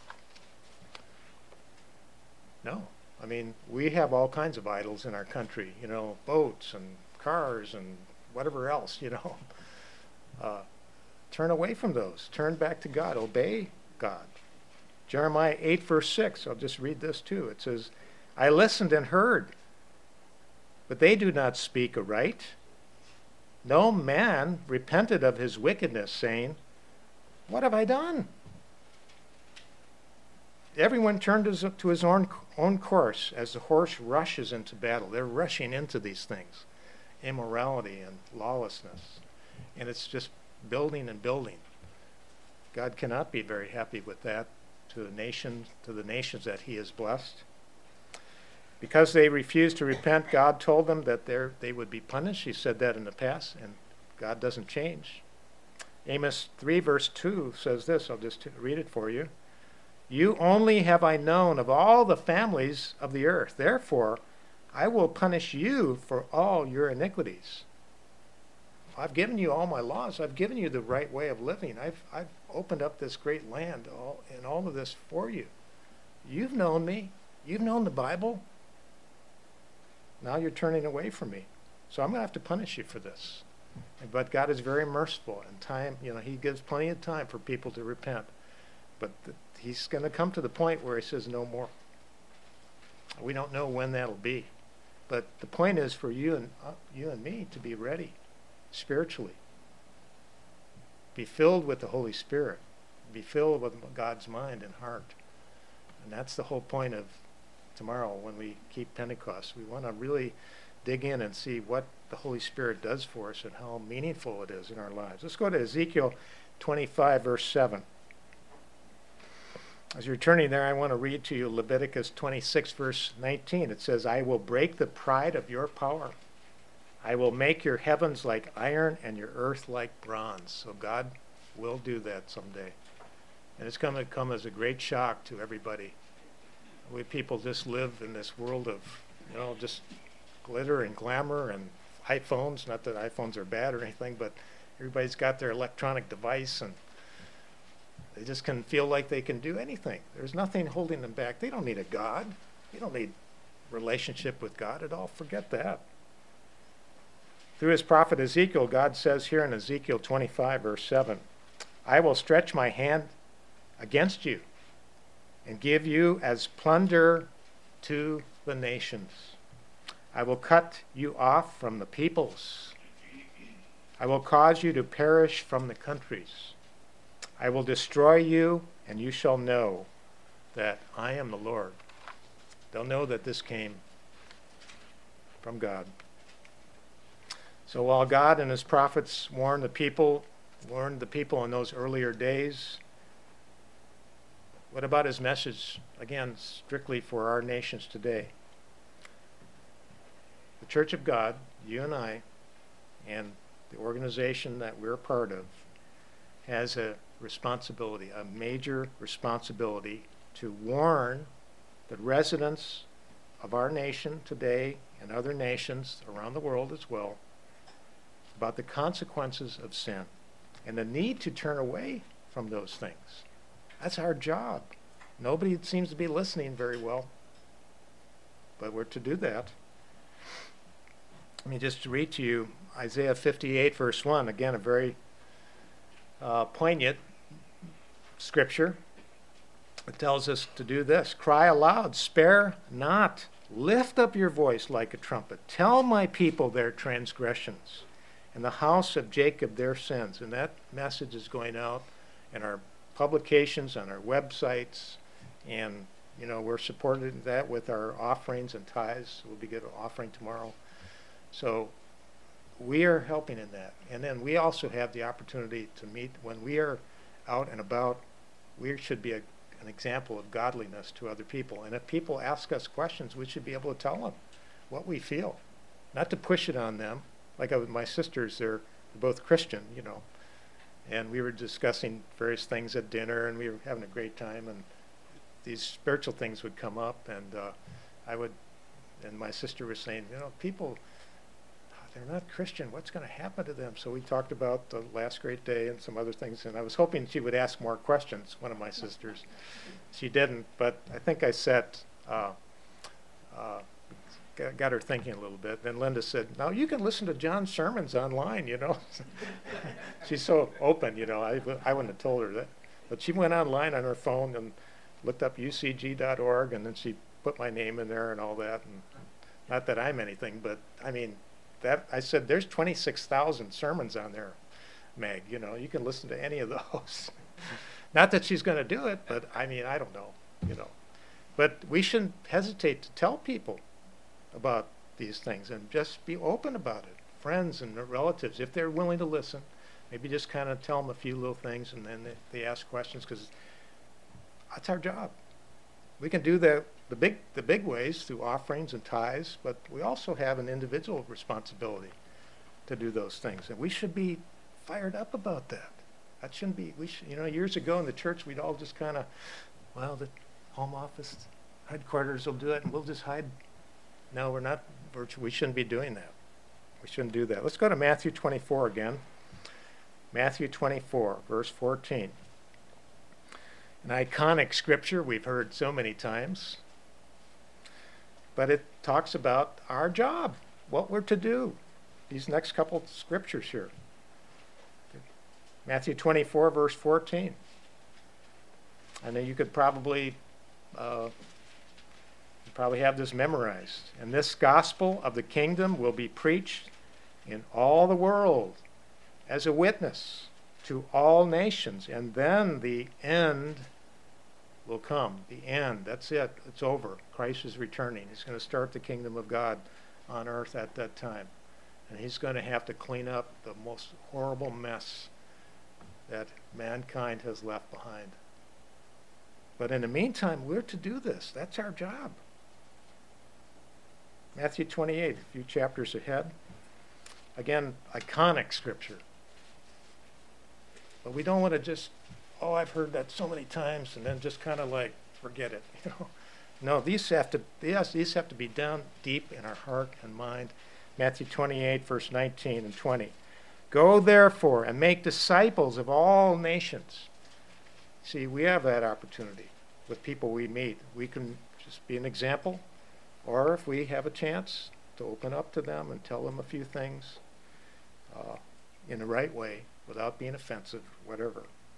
No. I mean, we have all kinds of idols in our country, you know, boats and cars and whatever else, you know. Uh, turn away from those. Turn back to God. Obey God. Jeremiah eight, verse six, I'll just read this too. It says, "I listened and heard, but they do not speak aright. No man repented of his wickedness, saying, what have I done?" Everyone turned his, to his own, own course as the horse rushes into battle. They're rushing into these things, immorality and lawlessness. And it's just building and building. God cannot be very happy with that to the nation, to the nations that he has blessed. Because they refused to repent, God told them that they would be punished. He said that in the past, and God doesn't change. Amos three, verse two says this. I'll just read it for you. "You only have I known of all the families of the earth. Therefore, I will punish you for all your iniquities." I've given you all my laws. I've given you the right way of living. I've, I've opened up this great land all, and all of this for you. You've known me. You've known the Bible. Now you're turning away from me. So I'm going to have to punish you for this. But God is very merciful, and time, you know, he gives plenty of time for people to repent. But the, he's going to come to the point where he says no more. We don't know when that'll be. But the point is for you and uh, you and me to be ready spiritually. Be filled with the Holy Spirit. Be filled with God's mind and heart. And that's the whole point of tomorrow when we keep Pentecost. We want to really dig in and see what the Holy Spirit does for us and how meaningful it is in our lives. Let's go to Ezekiel twenty-five, verse seven. As you're turning there, I want to read to you Leviticus twenty-six, verse nineteen. It says, "I will break the pride of your power. I will make your heavens like iron and your earth like bronze." So God will do that someday. And it's going to come as a great shock to everybody. We people just live in this world of, you know, just glitter and glamour and iPhones. Not that iPhones are bad or anything, but everybody's got their electronic device and they just can feel like they can do anything. There's nothing holding them back. They don't need a God. You don't need relationship with God at all. Forget that. Through his prophet Ezekiel, God says here in Ezekiel twenty-five, verse seven, "I will stretch my hand against you and give you as plunder to the nations. I will cut you off from the peoples. I will cause you to perish from the countries. I will destroy you, and you shall know that I am the Lord." They'll know that this came from God. So while God and his prophets warned the people, warned the people in those earlier days, what about his message, again, strictly for our nations today? The Church of God, you and I, and the organization that we're a part of, has a responsibility, a major responsibility to warn the residents of our nation today and other nations around the world as well about the consequences of sin and the need to turn away from those things. That's our job. Nobody seems to be listening very well, but we're to do that. Let me just read to you Isaiah fifty-eight, verse one. Again, a very uh, poignant scripture. It tells us to do this. Cry aloud, spare not. Lift up your voice like a trumpet. Tell my people their transgressions, and the house of Jacob their sins. And that message is going out in our publications, on our websites, and you know we're supporting that with our offerings and tithes. We'll be getting an offering tomorrow. So we are helping in that. And then we also have the opportunity to meet when we are out and about. We should be a, an example of godliness to other people. And if people ask us questions, we should be able to tell them what we feel, not to push it on them. Like I, with my sisters, they're both Christian, you know, and we were discussing various things at dinner, and we were having a great time, and these spiritual things would come up, and uh, I would, and my sister was saying, you know, people, they're not Christian. What's going to happen to them? So we talked about the last great day and some other things, and I was hoping she would ask more questions, one of my sisters. She didn't, but I think I set, uh, uh, got, got her thinking a little bit. Then Linda said, now you can listen to John's sermons online, you know. She's so open, you know. I, I wouldn't have told her that. But she went online on her phone and looked up U C G dot org, and then she put my name in there and all that. And not that I'm anything, but I mean, that I said, there's twenty-six thousand sermons on there, Meg. You know, you can listen to any of those. Not that she's going to do it, but I mean, I don't know, you know. But we shouldn't hesitate to tell people about these things and just be open about it. Friends and relatives, if they're willing to listen, maybe just kind of tell them a few little things, and then they, they ask questions, because that's our job. We can do that the big the big ways through offerings and tithes, but we also have an individual responsibility to do those things, and we should be fired up about that. That shouldn't be. We should, you know, years ago in the church, we'd all just kind of, well, the home office headquarters will do it, and we'll just hide. No, we're not. We're, we shouldn't be doing that. We shouldn't do that. Let's go to Matthew twenty-four again. Matthew twenty-four, verse fourteen. An iconic scripture we've heard so many times, but it talks about our job, what we're to do. These next couple scriptures here. Matthew twenty-four, verse fourteen. I know you could probably uh, you probably have this memorized. And this gospel of the kingdom will be preached in all the world as a witness to all nations, and then the end will come. The end. That's it. It's over. Christ is returning. He's going to start the kingdom of God on earth at that time. And he's going to have to clean up the most horrible mess that mankind has left behind. But in the meantime, we're to do this. That's our job. Matthew twenty-eight, a few chapters ahead. Again, iconic scripture. But we don't want to just, oh, I've heard that so many times, and then just kind of like forget it. You know, no, these have to yes, these have to be down deep in our heart and mind. Matthew twenty-eight, verse nineteen and twenty. Go therefore and make disciples of all nations. See, we have that opportunity with people we meet. We can just be an example, or if we have a chance to open up to them and tell them a few things uh, in the right way, without being offensive, whatever.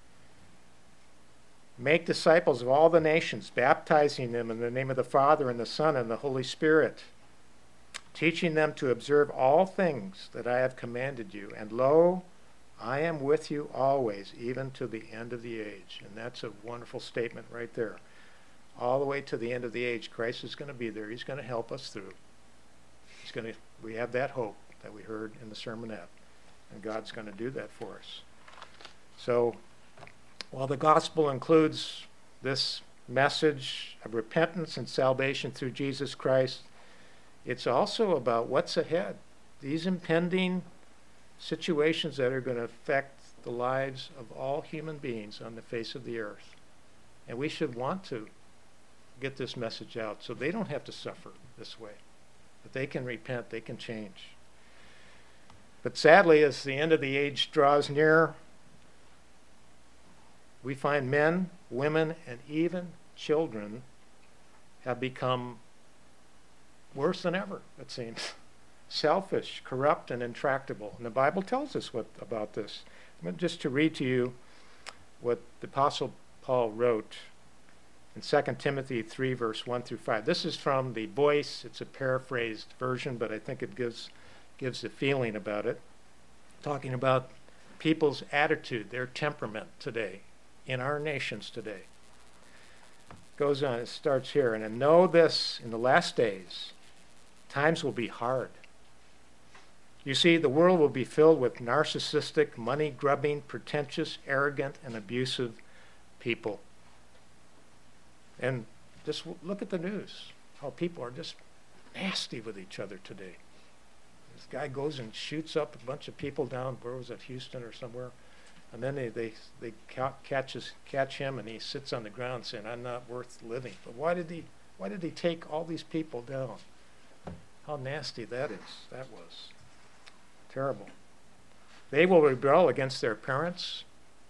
Make disciples of all the nations, baptizing them in the name of the Father and the Son and the Holy Spirit, teaching them to observe all things that I have commanded you. And lo, I am with you always, even to the end of the age. And that's a wonderful statement right there. All the way to the end of the age, Christ is going to be there. He's going to help us through. He's going to. We have that hope that we heard in the sermonette, and God's going to do that for us. So, while the gospel includes this message of repentance and salvation through Jesus Christ, it's also about what's ahead. These impending situations that are going to affect the lives of all human beings on the face of the earth. And we should want to get this message out so they don't have to suffer this way. That they can repent, they can change. But sadly, as the end of the age draws near, we find men, women, and even children have become worse than ever, it seems. Selfish, corrupt, and intractable. And the Bible tells us what about this. Just to read to you what the Apostle Paul wrote in Second Timothy three, verse one through five. This is from the Voice. It's a paraphrased version, but I think it gives gives a feeling about it. Talking about people's attitude, their temperament today, in our nations today. Goes on, it starts here. And I know this, in the last days, times will be hard. You see, the world will be filled with narcissistic, money-grubbing, pretentious, arrogant, and abusive people. And just look at the news, how people are just nasty with each other today. This guy goes and shoots up a bunch of people down, where was it, Houston or somewhere? And then they, they, they ca- catches, catch him, and he sits on the ground saying, I'm not worth living. But why did he, why did he take all these people down? How nasty that is. That was terrible. They will rebel against their parents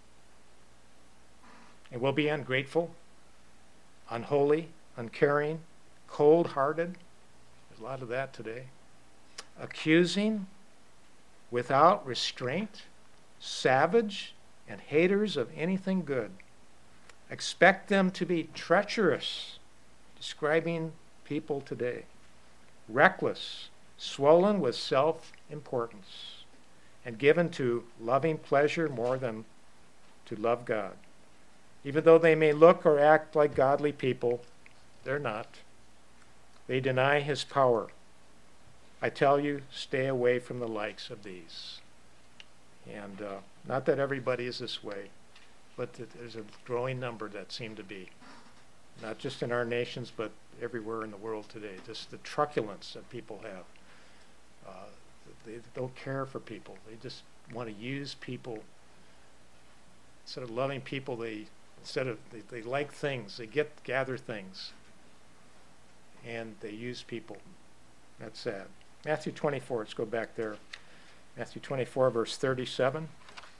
and will be ungrateful, unholy, uncaring, cold-hearted. There's a lot of that today. Accusing, without restraint, savage, and haters of anything good. Expect them to be treacherous, describing people today. Reckless, swollen with self-importance, and given to loving pleasure more than to love God. Even though they may look or act like godly people, they're not. They deny his power. I tell you, stay away from the likes of these. And uh, not that everybody is this way, but that there's a growing number that seem to be. Not just in our nations, but everywhere in the world today. Just the truculence that people have. Uh, they don't care for people. They just want to use people. Instead of loving people, they instead of they, they like things. They get gather things, and they use people. That's sad. Matthew twenty-four. Let's go back there. Matthew twenty-four, verse thirty-seven.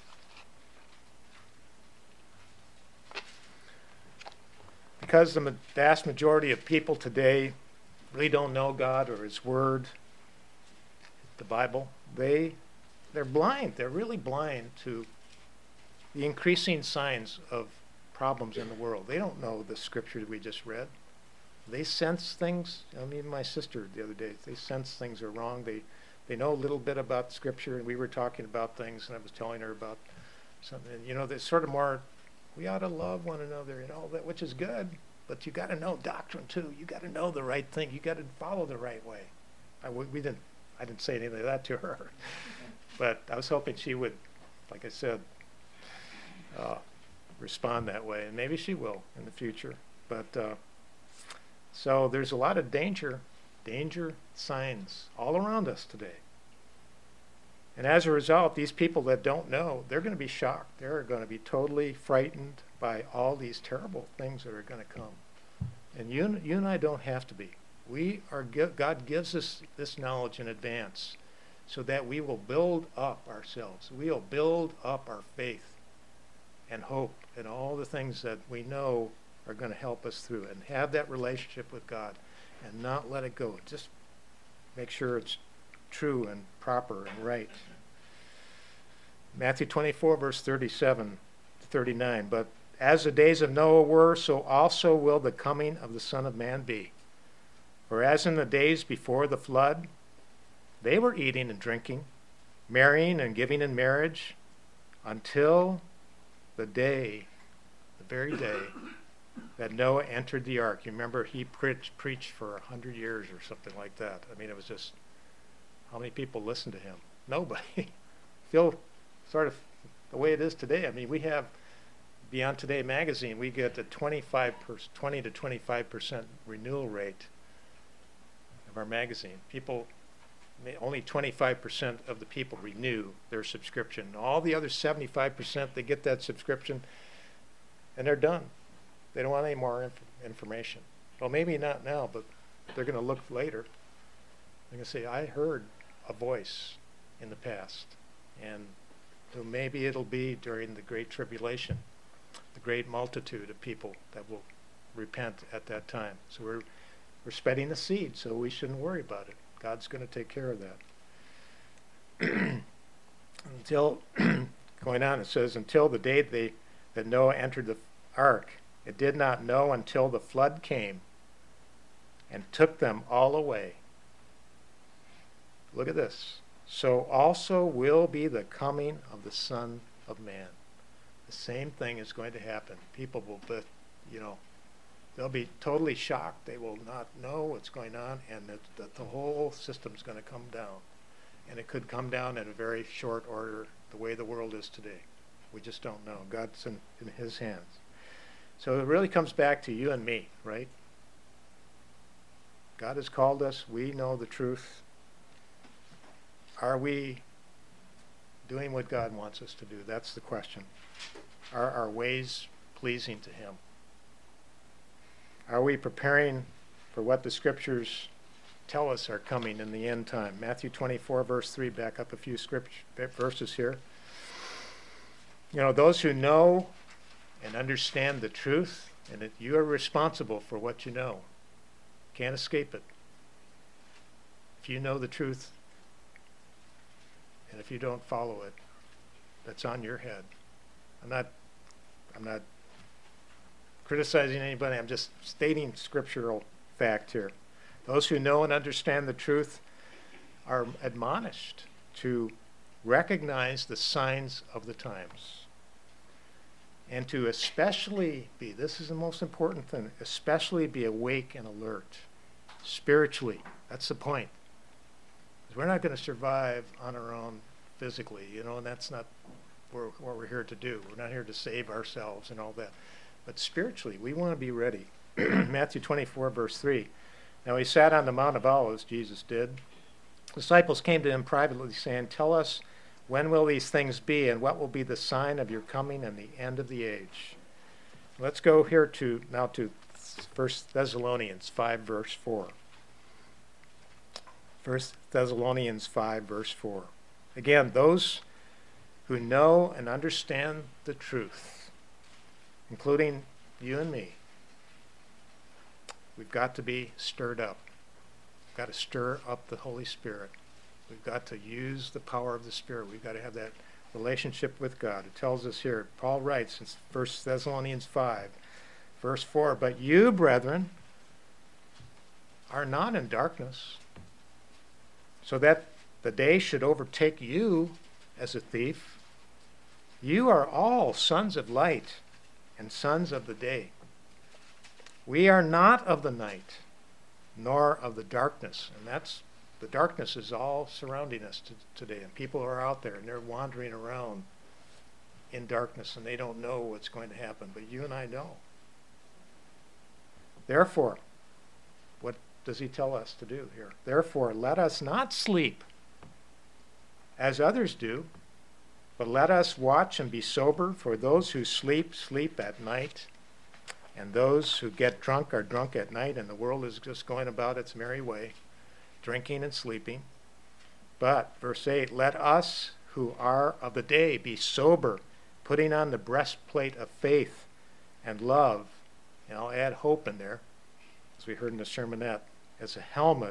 Because the vast majority of people today really don't know God or his word, the Bible, they, they're blind. They're really blind to the increasing signs of problems in the world. They don't know the scripture that we just read. They sense things. I mean, my sister the other day, they sense things are wrong. They they know a little bit about scripture, and we were talking about things, and I was telling her about something. And, you know, there's sort of more, we ought to love one another and all that, which is good, but you got to know doctrine too. You got to know the right thing. You got to follow the right way. I, we didn't, I didn't say anything of that to her, but I was hoping she would, like I said, uh, respond that way, and maybe she will in the future. But uh, so there's a lot of danger, danger signs all around us today. And as a result, these people that don't know, they're going to be shocked. They're going to be totally frightened by all these terrible things that are going to come. And you, you and I don't have to be. We are God gives us this knowledge in advance so that we will build up ourselves. We will build up our faith and hope and all the things that we know are going to help us through, and have that relationship with God and not let it go. Just make sure it's true and proper and right. Matthew twenty-four, verse thirty-seven to thirty-nine. But as the days of Noah were, so also will the coming of the Son of Man be. For as in the days before the flood, they were eating and drinking, marrying and giving in marriage, until the day, the very day, that Noah entered the ark. You remember he preached, preached for a hundred years or something like that. I mean, it was just How many people listen to him? Nobody. Feel sort of the way it is today. I mean, we have, Beyond Today magazine, we get a twenty-five per, twenty to twenty-five percent renewal rate of our magazine. People, only twenty-five percent of the people renew their subscription. All the other seventy-five percent, they get that subscription and they're done. They don't want any more inf- information. Well, maybe not now, but they're going to look later. They're going to say, I heard a voice in the past. And so maybe it'll be during the Great Tribulation, the great multitude of people that will repent at that time. So we're we're spreading the seed, so we shouldn't worry about it. God's going to take care of that. Until, going on, it says, until the day they, that Noah entered the ark, it did not know until the flood came and took them all away. Look at this. So also will be the coming of the Son of Man. The same thing is going to happen. People will be, you know, they'll be totally shocked. They will not know what's going on, and that, that the whole system's going to come down. And it could come down in a very short order, the way the world is today. We just don't know. God's in, in his hands. So it really comes back to you and me, right? God has called us. We know the truth. Are we doing what God wants us to do? That's the question. Are our ways pleasing to him? Are we preparing for what the scriptures tell us are coming in the end time? Matthew twenty-four, verse three, back up a few script verses here. You know, those who know and understand the truth, and that you are responsible for what you know. Can't escape it. If you know the truth, and if you don't follow it, that's on your head. I'm not I'm not criticizing anybody. I'm just stating scriptural fact here. Those who know and understand the truth are admonished to recognize the signs of the times. And to especially be, this is the most important thing, especially be awake and alert spiritually. That's the point. We're not going to survive on our own physically, you know, and that's not what we're here to do. We're not here to save ourselves and all that. But spiritually, we want to be ready. Matthew twenty-four, verse three. Now he sat on the Mount of Olives, Jesus did. Disciples came to him privately, saying, tell us, when will these things be, and what will be the sign of your coming and the end of the age? Let's go here to now to First Thessalonians five, verse four. First Thessalonians five, verse four. Again, those who know and understand the truth, including you and me, we've got to be stirred up. We've got to stir up the Holy Spirit. We've got to use the power of the Spirit. We've got to have that relationship with God. It tells us here, Paul writes in First Thessalonians five, verse four, but you, brethren, are not in darkness, so that the day should overtake you as a thief. You are all sons of light and sons of the day. We are not of the night, nor of the darkness. And that's, the darkness is all surrounding us t- today. And people are out there and they're wandering around in darkness and they don't know what's going to happen. But you and I know. Therefore, what does he tell us to do here? Therefore, let us not sleep as others do, but let us watch and be sober, for those who sleep, sleep at night, and those who get drunk are drunk at night, and the world is just going about its merry way, drinking and sleeping. But, verse eight, let us who are of the day be sober, putting on the breastplate of faith and love, and I'll add hope in there, as we heard in the sermonette, as a helmet,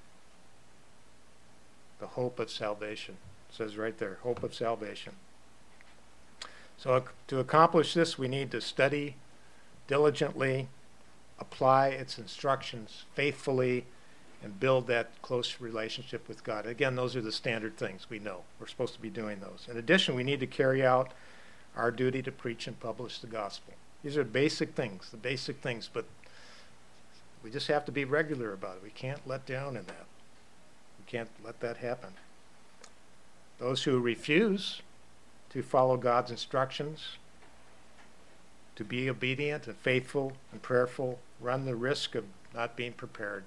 the hope of salvation. It says right there, hope of salvation. So ac- to accomplish this, we need to study diligently, apply its instructions faithfully, and build that close relationship with God. Again, those are the standard things we know. We're supposed to be doing those. In addition, we need to carry out our duty to preach and publish the gospel. These are basic things, the basic things, but we just have to be regular about it. We can't let down in that. We can't let that happen. Those who refuse to follow God's instructions, to be obedient and faithful and prayerful, run the risk of not being prepared.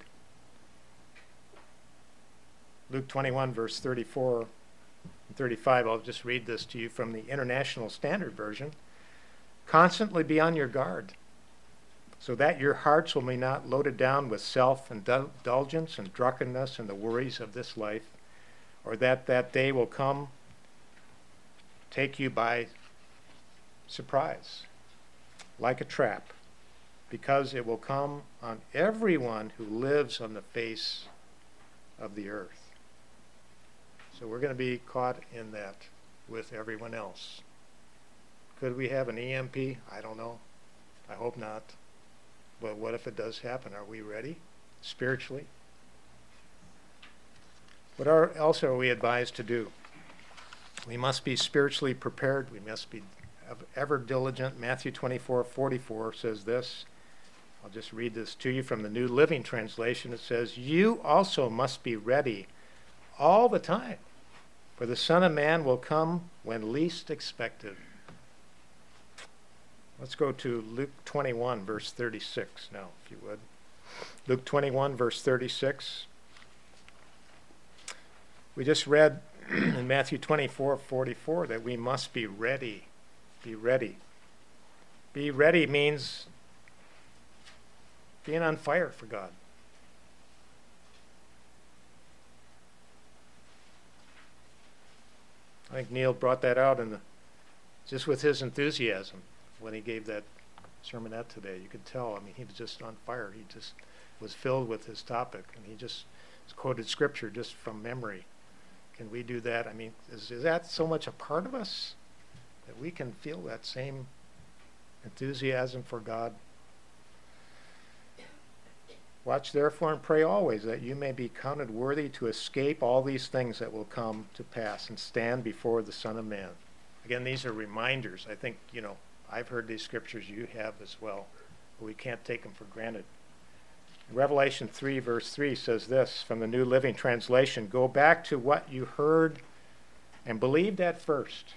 Luke twenty-one, verse thirty-four and thirty-five, I'll just read this to you from the International Standard Version. Constantly be on your guard, so that your hearts will be not loaded down with self-indulgence and drunkenness and the worries of this life, or that that day will come, take you by surprise, like a trap, because it will come on everyone who lives on the face of the earth. So we're going to be caught in that with everyone else. Could we have an E M P? I don't know. I hope not. But what if it does happen? Are we ready spiritually? What are, else are we advised to do? We must be spiritually prepared. We must be ever diligent. Matthew twenty-four forty-four says this. I'll just read this to you from the New Living Translation. It says, you also must be ready all the time, for the Son of Man will come when least expected. Let's go to Luke twenty-one, verse thirty-six now, if you would. Luke twenty-one, verse thirty-six. We just read in Matthew twenty-four forty-four that we must be ready. Be ready. Be ready means being on fire for God. I think Neil brought that out in the, just with his enthusiasm when he gave that sermonette today. You could tell, I mean, he was just on fire. He just was filled with his topic, and he just quoted scripture just from memory. Can we do that? I mean, is, is that so much a part of us that we can feel that same enthusiasm for God? Watch therefore and pray always, that you may be counted worthy to escape all these things that will come to pass and stand before the Son of Man. Again, these are reminders. I think, you know, I've heard these scriptures, you have as well, but we can't take them for granted. Revelation three, verse three says this from the New Living Translation, go back to what you heard and believed at first.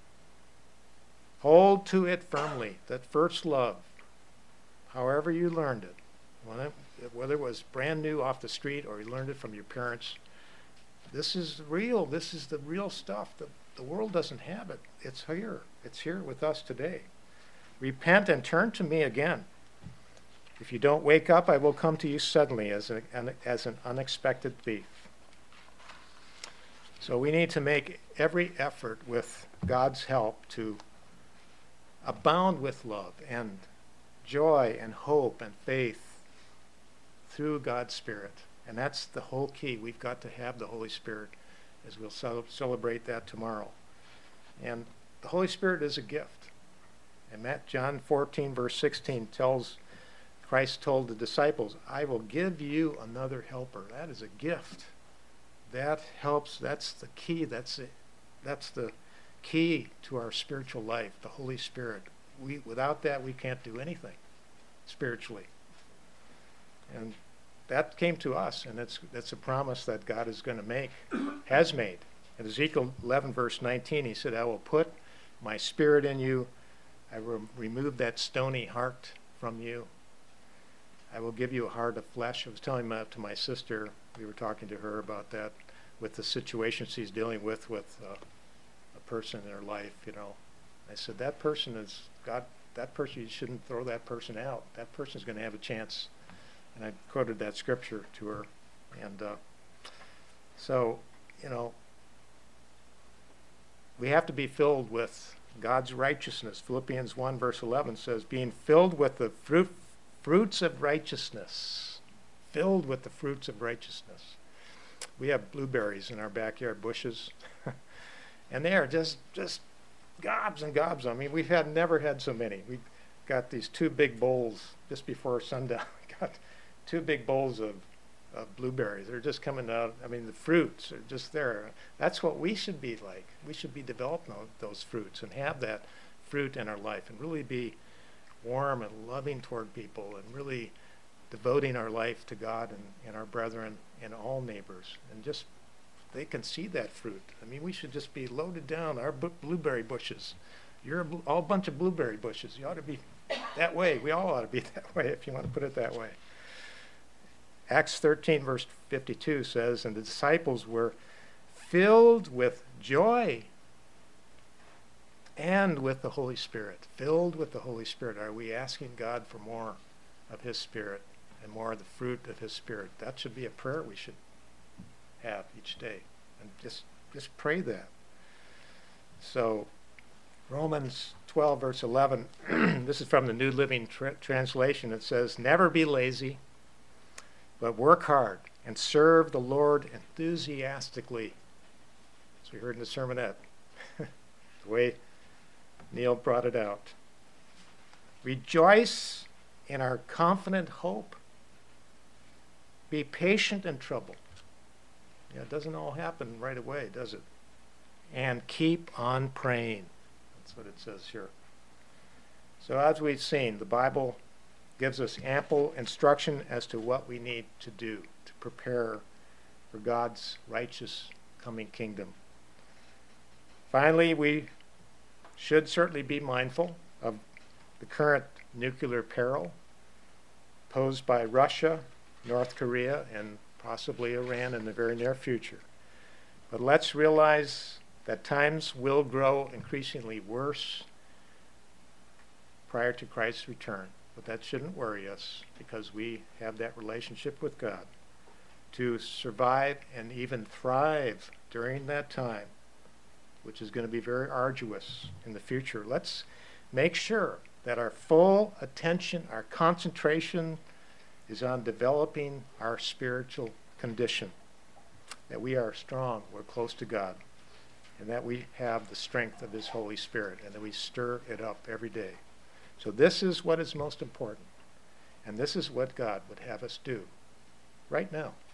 Hold to it firmly, that first love, however you learned it. Whether it was brand new off the street or you learned it from your parents, this is real. This is the real stuff. The, the world doesn't have it. It's here. It's here with us today. Repent and turn to me again. If you don't wake up, I will come to you suddenly as, a, an, as an unexpected thief. So we need to make every effort with God's help to abound with love and joy and hope and faith through God's Spirit. And that's the whole key. We've got to have the Holy Spirit, as we'll cel- celebrate that tomorrow. And the Holy Spirit is a gift. And that John fourteen, verse sixteen tells, Christ told the disciples, I will give you another helper. That is a gift. That helps. That's the key. That's it. That's the key to our spiritual life, the Holy Spirit. We, without that, we can't do anything spiritually. And that came to us, and it's that's a promise that God is going to make, has made. In Ezekiel eleven, verse nineteen, he said, I will put my spirit in you. I will remove that stony heart from you. I will give you a heart of flesh. I was telling that to my sister. We were talking to her about that with the situation she's dealing with with uh, a person in her life, you know. I said, that person is, God, that person, you shouldn't throw that person out. That person's going to have a chance. And I quoted that scripture to her. And uh, so, you know, we have to be filled with God's righteousness. Philippians one, verse eleven says, being filled with the fruit, fruits of righteousness. Filled with the fruits of righteousness. We have blueberries in our backyard bushes. And they are just, just gobs and gobs. I mean, we've had never had so many. We've got these two big bowls just before sundown. Got two big bowls of, of blueberries. They're just coming out. I mean, the fruits are just there. That's what we should be like. We should be developing those fruits and have that fruit in our life and really be warm and loving toward people and really devoting our life to God and, and our brethren and all neighbors and just they can see that fruit. I mean, we should just be loaded down our bu- blueberry bushes. You're a bl- all bunch of blueberry bushes. You ought to be that way. We all ought to be that way, if you want to put it that way. Acts thirteen, verse fifty-two says, and the disciples were filled with joy and with the Holy Spirit. Filled with the Holy Spirit. Are we asking God for more of His Spirit and more of the fruit of His Spirit? That should be a prayer we should have each day. And just, just pray that. So, Romans twelve, verse eleven, this is from the New Living Tra- Translation. It says, never be lazy, but work hard and serve the Lord enthusiastically. As we heard in the sermonette, the way Neil brought it out. Rejoice in our confident hope. Be patient in trouble. Yeah, it doesn't all happen right away, does it? And keep on praying. That's what it says here. So as we've seen, the Bible gives us ample instruction as to what we need to do to prepare for God's righteous coming kingdom. Finally, we should certainly be mindful of the current nuclear peril posed by Russia, North Korea, and possibly Iran in the very near future. But let's realize that times will grow increasingly worse prior to Christ's return. But that shouldn't worry us, because we have that relationship with God to survive and even thrive during that time, which is going to be very arduous in the future. Let's make sure that our full attention, our concentration is on developing our spiritual condition, that we are strong, we're close to God, and that we have the strength of His Holy Spirit, and that we stir it up every day. So this is what is most important, and this is what God would have us do right now.